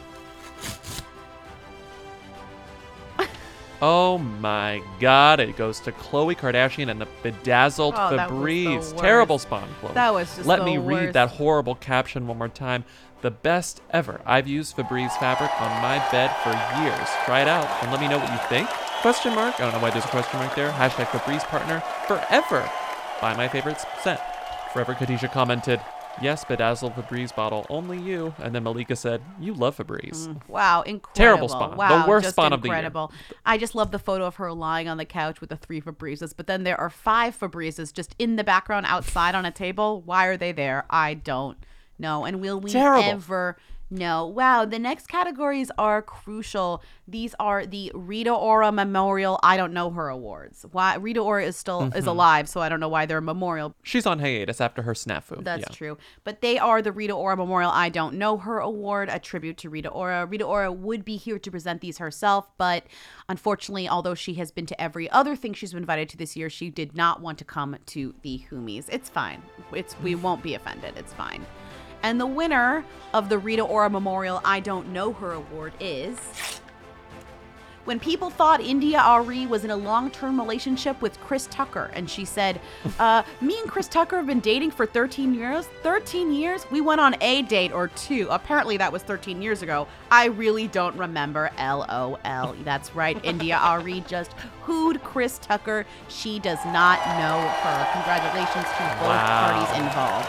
Oh my god, it goes to Khloe Kardashian and the Bedazzled Oh, that was the Febreze. worst. Terrible spawn, Khloe. That was just Let the me read worst. that horrible caption one more time. The best ever. I've used Febreze fabric on my bed for years. Try it out and let me know what you think. Question mark. I don't know why there's a question mark there. Hashtag Febreze partner forever. Buy my favorite scent. Forever Khadijah commented, yes, Bedazzled Febreze bottle, only you. And then Malika said, you love Febreze. Mm, wow, incredible. Terrible spawn. Wow, The worst just spawn of the year. incredible. I just love the photo of her lying on the couch with the three Febrezes, but then there are five Febrezes just in the background outside on a table. Why are they there? I don't know. And will we Terrible. ever know? Wow, the next categories are crucial. These are the Rita Ora Memorial I Don't Know Her Awards. Why Rita Ora is still is Mhm. alive, so I don't know why they're a memorial. She's on hiatus after her snafu. That's Yeah. true. But they are the Rita Ora Memorial I Don't Know Her Award, a tribute to Rita Ora. Rita Ora would be here to present these herself, but unfortunately, although she has been to every other thing she's been invited to this year, she did not want to come to the Whomies. It's fine. It's we won't be offended. It's fine. And the winner of the Rita Ora Memorial I Don't Know Her Award is... When people thought India Arie was in a long-term relationship with Chris Tucker, and she said, uh, me and Chris Tucker have been dating for thirteen years. thirteen years? We went on a date or two. Apparently that was thirteen years ago. I really don't remember. L O L. That's right. India Arie just hooed Chris Tucker. She does not know her. Congratulations to both Wow. parties involved.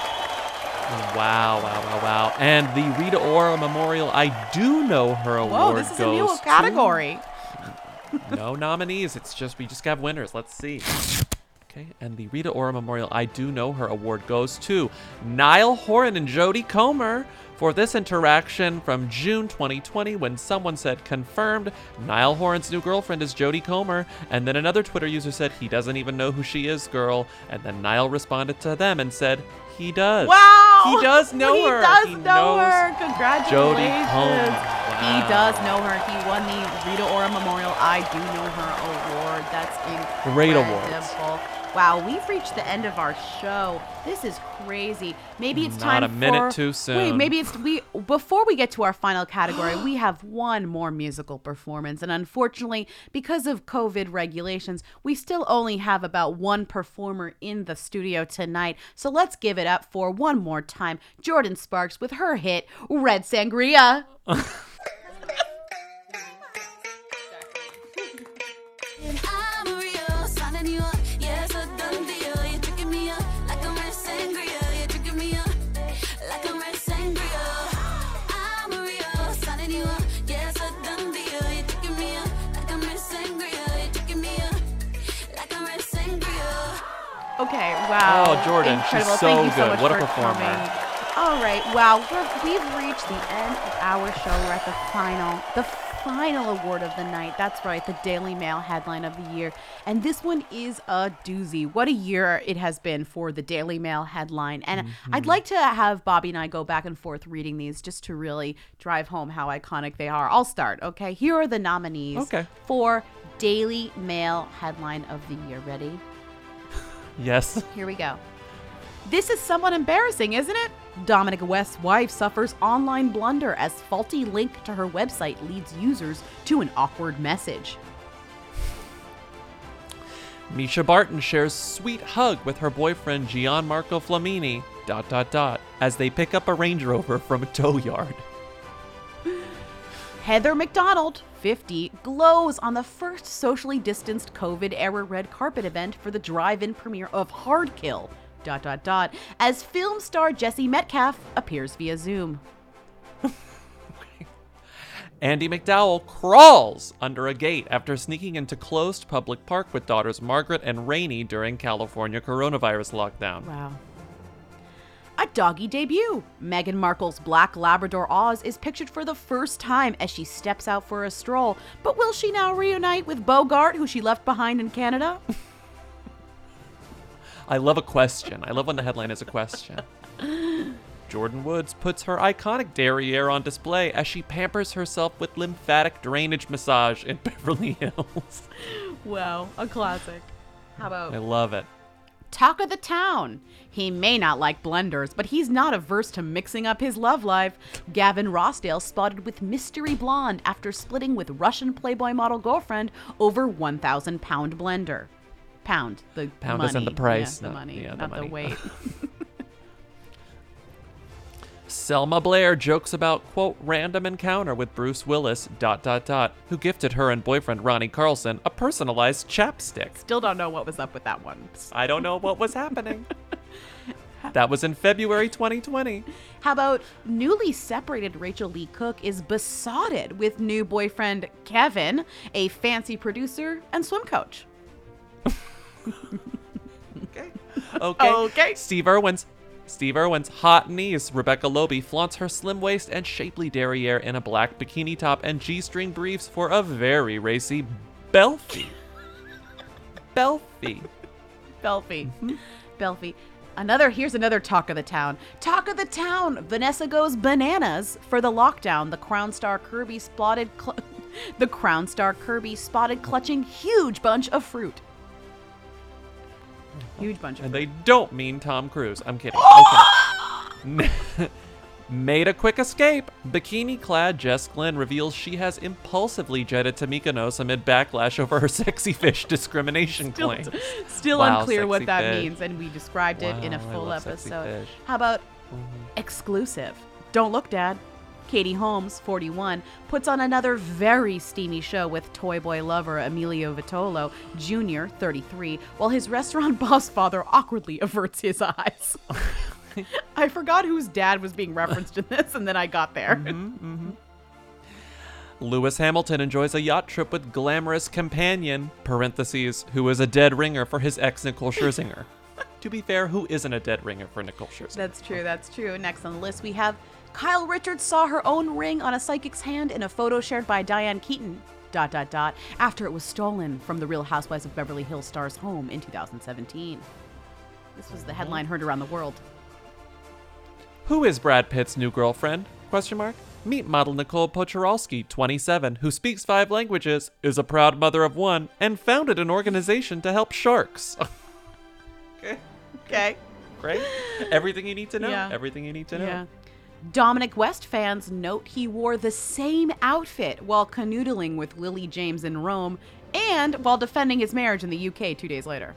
Wow, wow, wow, wow. And the Rita Ora Memorial I Do Know Her Award Whoa, this is a new goes category. to- No nominees. It's just, we just got winners. Let's see. Okay, and the Rita Ora Memorial I Do Know Her Award goes to Niall Horan and Jodie Comer for this interaction from June twenty twenty when someone said, confirmed, Niall Horan's new girlfriend is Jodie Comer. And then another Twitter user said, he doesn't even know who she is, girl. And then Niall responded to them and said, he does. Wow! He does know he her. does He know knows her. Congratulations. Jodie Comer. He Wow. does know her. He won the Rita Ora Memorial I Do Know Her Award. That's incredible. Great awards. Wow, we've reached the end of our show. This is crazy. Maybe it's Not time a minute for, too soon. Wait, maybe it's we before we get to our final category, we have one more musical performance, and unfortunately, because of COVID regulations, we still only have about one performer in the studio tonight. So let's give it up for one more time, Jordan Sparks with her hit Red Sangria. Okay, wow. Oh, Jordan, she's Incredible. so Thank you so good. much What a for performer. coming. All right, wow. We're, we've reached the end of our show. We're at the final, the final award of the night. That's right, the Daily Mail headline of the year. And this one is a doozy. What a year it has been for the Daily Mail headline. And Mm-hmm. I'd like to have Bobby and I go back and forth reading these just to really drive home how iconic they are. I'll start, okay? Here are the nominees Okay. for Daily Mail headline of the year. Ready? Yes. Here we go. This is somewhat embarrassing, isn't it? Dominic West's wife suffers online blunder as faulty link to her website leads users to an awkward message. Misha Barton shares sweet hug with her boyfriend Gianmarco Flamini, dot dot dot, as they pick up a Range Rover from a tow yard. Heather McDonald, fifty, glows on the first socially distanced COVID-era red carpet event for the drive-in premiere of Hard Kill, dot dot dot, as film star Jesse Metcalfe appears via Zoom. Andy McDowell crawls under a gate after sneaking into closed public park with daughters Margaret and Rainey during California coronavirus lockdown. Wow. A doggy debut. Meghan Markle's black Labrador Oz is pictured for the first time as she steps out for a stroll. But will she now reunite with Bogart, who she left behind in Canada? I love a question. I love when the headline is a question. Jordan Woods puts her iconic derriere on display as she pampers herself with lymphatic drainage massage in Beverly Hills. Wow, a classic. How about... I love it. Talk of the town. He may not like blenders, but he's not averse to mixing up his love life. Gavin Rossdale spotted with mystery blonde after splitting with Russian Playboy model girlfriend over one thousand pound blender. Pound, the Pound money. isn't the price. Yeah, the no, money, yeah, the not money. the weight. Selma Blair jokes about, quote, random encounter with Bruce Willis, dot, dot, dot, who gifted her and boyfriend Ronnie Carlson a personalized chapstick. Still don't know what was up with that one. I don't know what was happening. That was in February twenty twenty. How about newly separated Rachel Lee Cook is besotted with new boyfriend Kevin, a fancy producer and swim coach. Okay. Okay. Okay. Steve Irwin's Steve Irwin's hot niece, Rebecca Loby, flaunts her slim waist and shapely derriere in a black bikini top and G-string briefs for a very racy Belfie. Belfie. Belfie. Mm-hmm. Belfie. Another, here's another talk of the town. Talk of the town. Vanessa goes bananas for the lockdown. The Crown Star Kirby spotted, cl- the Crown Star Kirby spotted clutching huge bunch of fruit. Huge bunch of And fruit. they don't mean Tom Cruise. I'm kidding. Okay. Made a quick escape. Bikini-clad Jess Glynn reveals she has impulsively jetted to Mykonos amid backlash over her sexy fish discrimination Still, claim. still Wow, unclear what sexy that fish. means, and we described it in a Wow, I full love sexy episode. fish. How about exclusive? Don't look, Dad. Katie Holmes, forty-one, puts on another very steamy show with toy boy lover Emilio Vitolo Junior, thirty-three, while his restaurant boss father awkwardly averts his eyes. I forgot whose dad was being referenced in this, and then I got there. Mm-hmm, mm-hmm. Lewis Hamilton enjoys a yacht trip with glamorous companion, parentheses, who is a dead ringer for his ex Nicole Scherzinger. To be fair, who isn't a dead ringer for Nicole Scherzinger? That's true, that's true. Next on the list, we have Kyle Richards saw her own ring on a psychic's hand in a photo shared by Diane Keaton, dot, dot, dot, after it was stolen from the Real Housewives of Beverly Hills star's home in two thousand seventeen. This was the headline heard around the world. Who is Brad Pitt's new girlfriend? Question mark. Meet model Nicole Pochorowski, twenty-seven, who speaks five languages, is a proud mother of one, and founded an organization to help sharks. Okay. Okay. Great. Everything you need to know. Yeah. Everything you need to know. Yeah. Dominic West fans note he wore the same outfit while canoodling with Lily James in Rome and while defending his marriage in the U K two days later.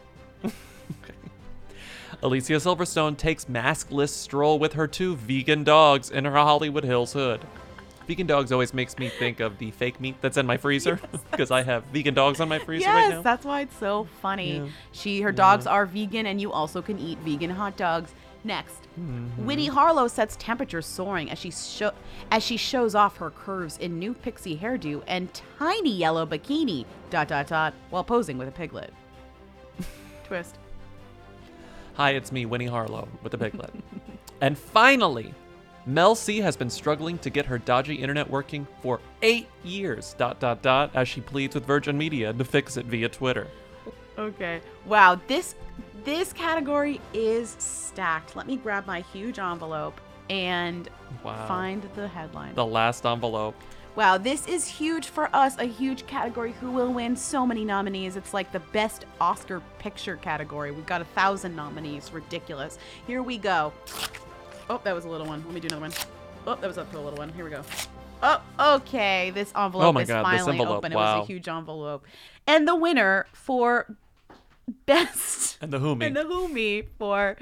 Alicia Silverstone takes maskless stroll with her two vegan dogs in her Hollywood Hills hood. Vegan dogs always makes me think of the fake meat that's in my freezer because I have vegan dogs on my freezer yes, right now. that's why it's so funny. Yeah. She, her Yeah. dogs are vegan, and you also can eat vegan hot dogs. Next, Mhm. Winnie Harlow sets temperatures soaring as she sho- as she shows off her curves in new pixie hairdo and tiny yellow bikini. Dot dot dot while posing with a piglet. Twist. Hi, it's me, Winnie Harlow, with a piglet. And finally, Mel C has been struggling to get her dodgy internet working for eight years, dot, dot, dot, as she pleads with Virgin Media to fix it via Twitter. Okay. Wow, this this category is stacked. Let me grab my huge envelope and Wow. find the headline. The last envelope. Wow, this is huge for us, a huge category. Who will win? So many nominees. It's like the best Oscar picture category. We've got a thousand nominees. Ridiculous. Here we go. Oh, that was a little one. Let me do another one. Oh, that was up to a little one. Here we go. Oh, okay. This envelope Oh my is God, this finally envelope, open. It wow. was a huge envelope. And the winner for best... And the Whomi. And the Whomi for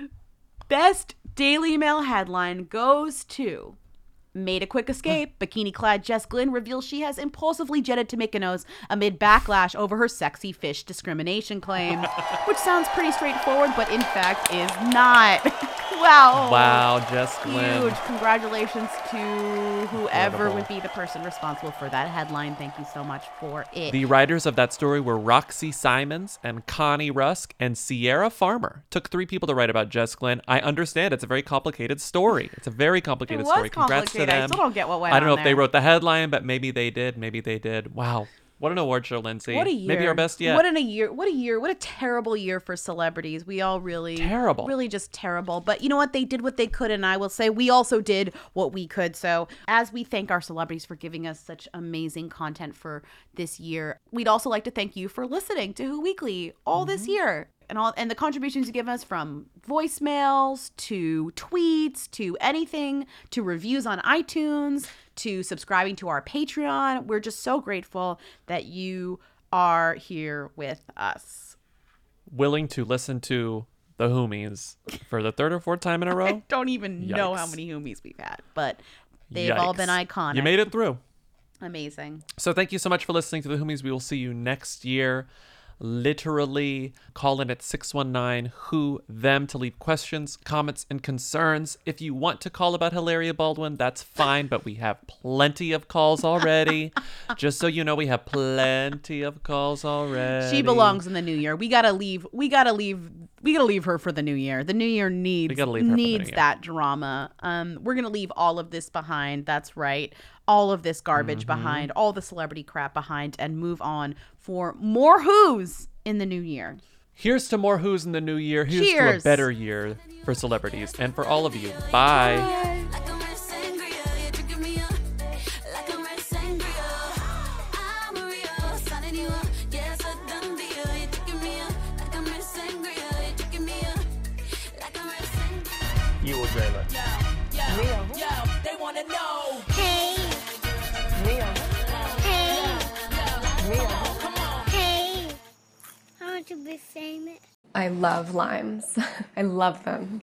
best Daily Mail headline goes to... Made a quick escape. Bikini-clad Jess Glynn reveals she has impulsively jetted to Mykonos amid backlash over her sexy fish discrimination claims, which sounds pretty straightforward, but in fact is not. Wow. Wow, Jess Glynn. Huge. Congratulations to whoever Incredible. would be the person responsible for that headline. Thank you so much for it. The writers of that story were Roxy Simons and Connie Rusk and Sierra Farmer. Took three people to write about Jess Glynn. I understand it's a very complicated story. It's a very complicated It was story. Congrats to complicated. I them. still don't get what went I don't know on if they there. wrote the headline, but maybe they did. Maybe they did. Wow. What an award show, Lindsay. What a year. Maybe our best yet. What in a year. What a year. What a terrible year for celebrities. We all really Terrible. Really just terrible. But you know what? They did what they could, and I will say we also did what we could. So as we thank our celebrities for giving us such amazing content for this year, we'd also like to thank you for listening to Who Weekly all Mm-hmm. this year. And all and the contributions you give us, from voicemails to tweets to anything, to reviews on iTunes, to subscribing to our Patreon. We're just so grateful that you are here with us. Willing to listen to the Whomies for the third or fourth time in a row? I don't even know how Yikes. many Whomies we've had, but they've all been Yikes. iconic. You made it through. Amazing. So thank you so much for listening to the Whomies. We will see you next year. Literally, call in at six one nine who them to leave questions, comments, and concerns. If you want to call about Hilaria Baldwin, that's fine, but we have plenty of calls already. Just so you know, we have plenty of calls already. She belongs in the new year. We gotta leave. We gotta leave. We gotta leave her for the new year. The new year needs gotta leave her for the new needs year. that drama. Um, we're gonna leave all of this behind. That's right. All of this garbage Mhm. behind. All the celebrity crap behind, and move on for more Who's in the new year. Here's to more Who's in the new year. Here's Cheers. to a better year for celebrities and for all of you. Bye. You will dream it. They want to know. Hey. Real. Hey. Real. Hey. I want to be famous. I love limes. I love them.